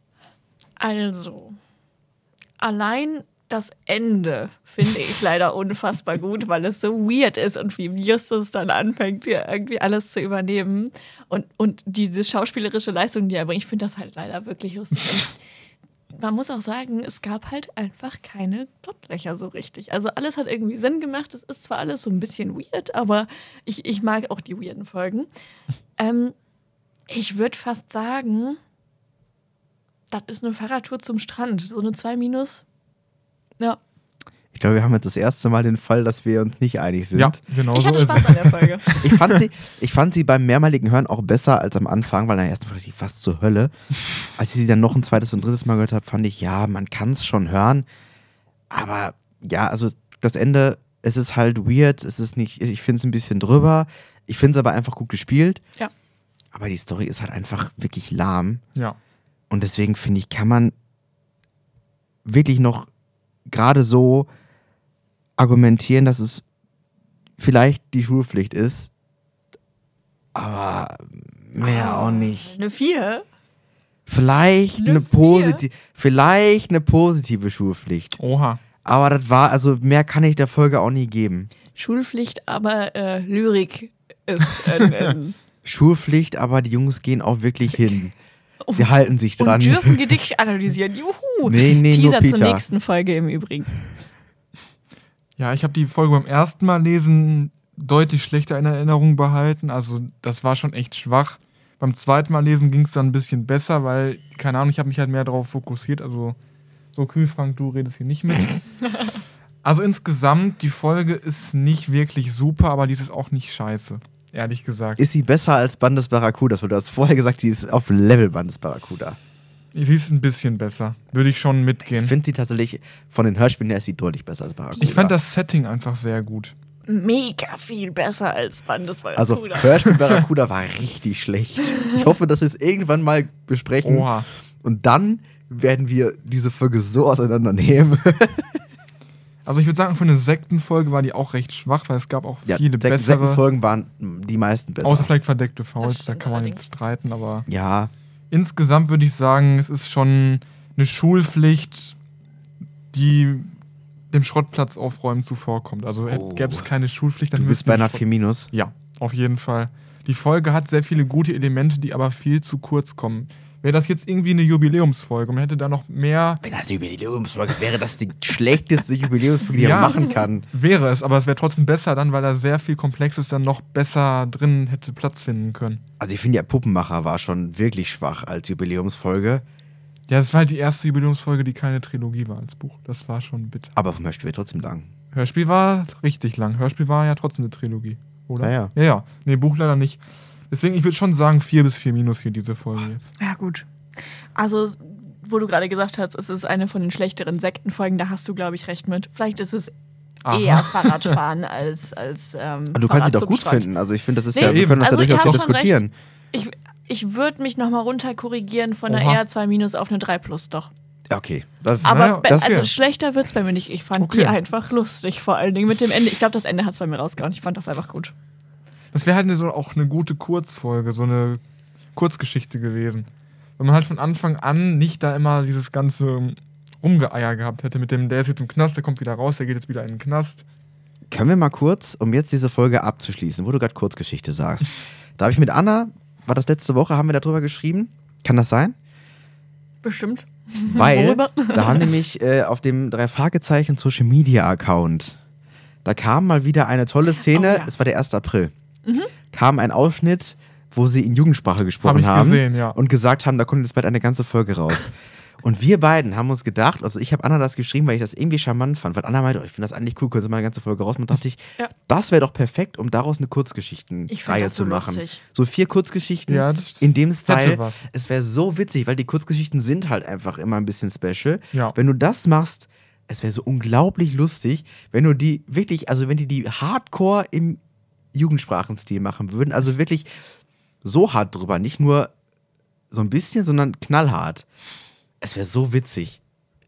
Also, allein das Ende finde ich leider unfassbar gut, weil es so weird ist und wie Justus dann anfängt, hier irgendwie alles zu übernehmen. Und, und diese schauspielerische Leistung, die er bringt, ich finde das halt leider wirklich lustig. Und man muss auch sagen, es gab halt einfach keine Plotlöcher so richtig. Also alles hat irgendwie Sinn gemacht. Es ist zwar alles so ein bisschen weird, aber ich, ich mag auch die weirden Folgen. Ähm, ich würde fast sagen, das ist eine Fahrradtour zum Strand. So eine zwei minus. Ja. ich glaube, wir haben jetzt das erste Mal den Fall, dass wir uns nicht einig sind. Ja, genau Ich so hatte ist Spaß es. an der Folge. Ich fand, sie, ich fand sie beim mehrmaligen Hören auch besser als am Anfang, weil dann erst dachte ich, fast zur Hölle. Als ich sie dann noch ein zweites und drittes Mal gehört habe, fand ich, ja, man kann es schon hören. Aber ja, also das Ende, es ist halt weird, es ist nicht, ich finde es ein bisschen drüber. Ich finde es aber einfach gut gespielt. Ja. Aber die Story ist halt einfach wirklich lahm. Ja. Und deswegen finde ich, kann man wirklich noch gerade so argumentieren, dass es vielleicht die Schulpflicht ist, aber mehr auch nicht. Eine vier? Vielleicht Eine eine, vier? posit- vielleicht eine positive Schulpflicht. Oha. Aber das war, also mehr kann ich der Folge auch nie geben. Schulpflicht, aber äh, Lyrik ist äh, äh, Schulpflicht, aber die Jungs gehen auch wirklich hin. Sie halten sich dran. und dürfen Gedicht analysieren. Juhu! Nee, nee, nur Teaser zur Peter. nächsten Folge im Übrigen. Ja, ich habe die Folge beim ersten Mal lesen deutlich schlechter in Erinnerung behalten. Also das war schon echt schwach. Beim zweiten Mal lesen ging es dann ein bisschen besser, weil, keine Ahnung, ich habe mich halt mehr darauf fokussiert. Also so Kühlfrank, du redest hier nicht mit. Also insgesamt, die Folge ist nicht wirklich super, aber die ist auch nicht scheiße. Ehrlich gesagt. Ist sie besser als Bandes Barracuda? Du hast vorher gesagt, sie ist auf Level Bandes Barracuda. Sie ist ein bisschen besser. Würde ich schon Ich mitgehen. finde sie tatsächlich, von den Hörspielen her ist sie deutlich besser als Barracuda. Ich fand das Setting einfach sehr gut. Mega viel besser als Bandes Also, Hörspiel Barracuda war richtig schlecht. Ich hoffe, dass wir es irgendwann mal besprechen. Oha. Und dann werden wir diese Folge so auseinandernehmen. Also ich würde sagen, für eine Sektenfolge war die auch recht schwach, weil es gab auch Ja, viele sechs bessere. Folgen waren die meisten besser. Außer vielleicht verdeckte Das Fouls, da stimmt kann man allerdings. jetzt streiten, aber ja, insgesamt würde ich sagen, es ist schon eine Schulpflicht, die dem Schrottplatz aufräumen zuvorkommt. Also Oh. gäbe es keine Schulpflicht, dann du bist müssten bei wir einer Schrott- vier minus. Ja, auf jeden Fall. Die Folge hat sehr viele gute Elemente, die aber viel zu kurz kommen. Wäre das jetzt irgendwie eine Jubiläumsfolge und man hätte da noch mehr, Wenn das eine Jubiläumsfolge wäre, das die schlechteste Jubiläumsfolge, die Ja. man machen kann. wäre es, aber es wäre trotzdem besser dann, weil da sehr viel Komplexes dann noch besser drin hätte Platz finden können. Also ich finde ja, Puppenmacher war schon wirklich schwach als Jubiläumsfolge. Ja, das war halt die erste Jubiläumsfolge, die keine Trilogie war als Buch. Das war schon bitter. Aber vom Hörspiel wird trotzdem lang. Hörspiel war richtig lang. Hörspiel war ja trotzdem eine Trilogie, oder? Ja, ja. Ja, ja. Nee, Buch leider nicht. Deswegen, ich würde schon sagen, vier bis vier minus hier diese Folge jetzt. Ja, gut. Also, wo du gerade gesagt hast, es ist eine von den schlechteren Sektenfolgen, da hast du, glaube ich, recht mit. Vielleicht ist es Aha. eher Fahrradfahren als, als ähm, Aber du kannst sie Fahrrad doch zum gut Strand. finden. Also ich finde, das ist Nee, ja, wir eben. können das Also ja ihr durchaus hier habt schon diskutieren. Ich, ich würde mich nochmal runter korrigieren von einer Oha. eher zwei minus auf eine drei plus, doch. Ja, okay. Das, Aber Naja, be- das also hier. schlechter wird es bei mir nicht. Ich fand Okay. die einfach lustig, vor allen Dingen mit dem Ende. Ich glaube, das Ende hat es bei mir rausgehauen. Ich fand das einfach gut. Das wäre halt eine, so auch eine gute Kurzfolge, so eine Kurzgeschichte gewesen. Wenn man halt von Anfang an nicht da immer dieses ganze Rumgeeier gehabt hätte mit dem, der ist jetzt im Knast, der kommt wieder raus, der geht jetzt wieder in den Knast. können wir mal kurz, um jetzt diese Folge abzuschließen, wo du gerade Kurzgeschichte sagst. Da habe ich mit Anna, war das letzte Woche, haben wir darüber geschrieben? Kann das sein? Bestimmt. Weil Worüber? da haben nämlich äh, auf dem drei Fragezeichen Social Media Account, da kam mal wieder eine tolle Szene, Oh, ja. es war der erste April, kam ein Ausschnitt, wo sie in Jugendsprache gesprochen Hab ich haben gesehen, ja. und gesagt haben, da kommt jetzt bald eine ganze Folge raus. Und wir beiden haben uns gedacht, also ich habe Anna das geschrieben, weil ich das irgendwie charmant fand, weil Anna meinte, oh, ich finde das eigentlich cool, können Sie mal eine ganze Folge raus? Und dachte ich, Ja. das wäre doch perfekt, um daraus eine Ich find Kurzgeschichtenreihe das so zu machen. lustig. So vier Kurzgeschichten Ja, das in dem hätte Style. was. Es wäre so witzig, weil die Kurzgeschichten sind halt einfach immer ein bisschen special. Ja. Wenn du das machst, es wäre so unglaublich lustig, wenn du die wirklich, also wenn die die Hardcore im Jugendsprachenstil machen würden, also wirklich so hart drüber, nicht nur so ein bisschen, sondern knallhart. Es wäre so witzig.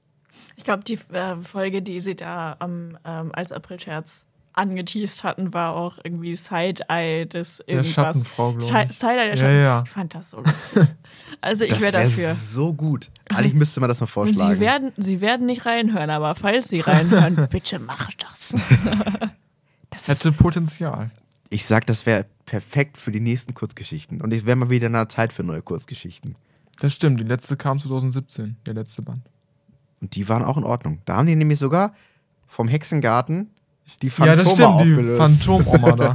Ich glaube, die äh, Folge, die sie da am, ähm, als April-Scherz angeteased hatten, war auch irgendwie Side-Eye des Der irgendwas. Schattenfrau, glaube Schi- ich. Side-Eye der Ja, Schatten. ja. Ich fand das so lustig. Also ich Das wäre wäre dafür. so gut. Eigentlich müsste man das mal vorschlagen. Sie werden, sie werden nicht reinhören, aber falls sie reinhören, bitte mach das. Das ist, Hätte Potenzial. Ich sag, das wäre perfekt für die nächsten Kurzgeschichten. Und ich wäre mal wieder in der Zeit für neue Kurzgeschichten. Das stimmt, die letzte kam zwanzig siebzehn, der letzte Band. Und die waren auch in Ordnung. Da haben die nämlich sogar vom Hexengarten die Ja, das Phantome stimmt, die aufgelöst. Phantomoma da.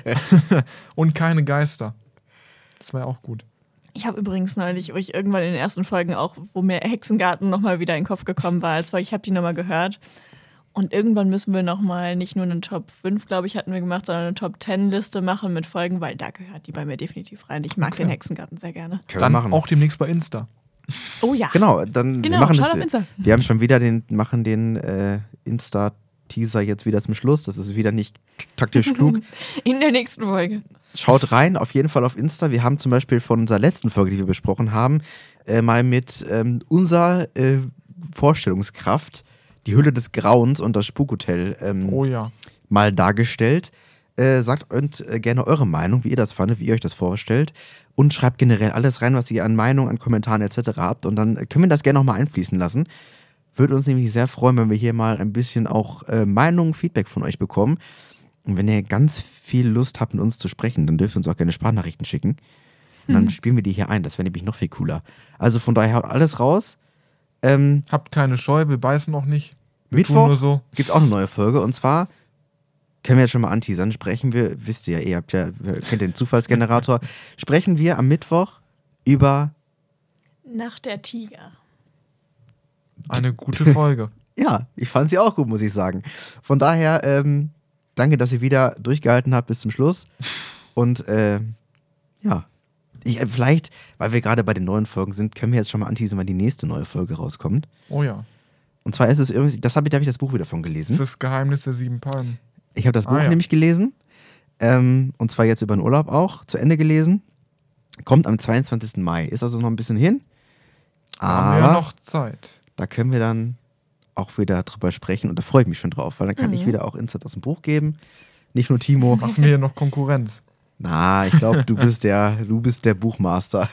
Und keine Geister. Das war ja auch gut. ich habe übrigens neulich, wo ich irgendwann in den ersten Folgen auch, wo mir Hexengarten nochmal wieder in den Kopf gekommen war, als ich habe die nochmal gehört. Und irgendwann müssen wir nochmal nicht nur eine Top fünf, glaube ich, hatten wir gemacht, sondern eine Top zehn Liste machen mit Folgen, weil da gehört die bei mir definitiv rein. Ich mag Okay. den Hexengarten sehr gerne. Können wir Dann machen. auch demnächst bei Insta. Oh ja. Genau, dann Genau, wir machen schaut das. auf Insta. Wir haben schon wieder den, machen den äh, Insta-Teaser jetzt wieder zum Schluss. Das ist wieder nicht taktisch klug. In der nächsten Folge. Schaut rein, auf jeden Fall auf Insta. Wir haben zum Beispiel von unserer letzten Folge, die wir besprochen haben, äh, mal mit ähm, unserer äh, Vorstellungskraft die Hülle des Grauens und das Spukhotel ähm, Oh ja. mal dargestellt. Äh, sagt uns äh, gerne eure Meinung, wie ihr das fandet, wie ihr euch das vorstellt. Und schreibt generell alles rein, was ihr an Meinungen, an Kommentaren et cetera habt. Und dann können wir das gerne nochmal einfließen lassen. Würde uns nämlich sehr freuen, wenn wir hier mal ein bisschen auch äh, Meinungen, Feedback von euch bekommen. Und wenn ihr ganz viel Lust habt, mit uns zu sprechen, dann dürft ihr uns auch gerne Sprachnachrichten schicken. Und dann spielen wir die hier ein. Das wäre nämlich noch viel cooler. Also von daher haut alles raus. Ähm, Habt keine Scheu, wir beißen auch nicht. Wir Mittwoch tun nur so. gibt es auch eine neue Folge. Und zwar können wir jetzt schon mal anteasern. Sprechen wir, wisst ihr ja, ihr habt ja, ihr kennt den Zufallsgenerator. Sprechen wir am Mittwoch über, Nacht der Tiger. Eine gute Folge. ja, ich fand sie auch gut, muss ich sagen. Von daher, ähm, danke, dass ihr wieder durchgehalten habt bis zum Schluss. Und äh, ja, ich, äh, vielleicht, weil wir gerade bei den neuen Folgen sind, können wir jetzt schon mal anteasern, wann die nächste neue Folge rauskommt. Oh ja. Und zwar ist es irgendwie, das habe ich, da habe ich das Buch wieder von gelesen. Das Geheimnis der sieben Palmen. Ich habe das Buch Ah, ja. nämlich gelesen. Ähm, und zwar jetzt über den Urlaub auch, zu Ende gelesen. Kommt am zweiundzwanzigsten Mai. Ist also noch ein bisschen hin. Da haben Aber wir ja noch Zeit. da können wir dann auch wieder drüber sprechen. Und da freue ich mich schon drauf, weil dann kann ich wieder auch Insight aus dem Buch geben. Nicht nur Timo. Machst mir hier noch Konkurrenz. Na, ich glaube, du bist der, du bist der Buchmaster.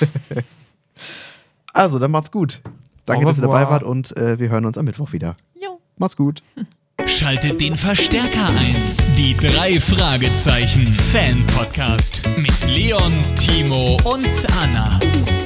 Also, dann macht's gut. Danke, Au dass ihr dabei revoir. wart und äh, wir hören uns am Mittwoch wieder. Jo. Macht's gut. Schaltet den Verstärker ein. Die drei Fragezeichen Fan Podcast mit Leon, Timo und Anna.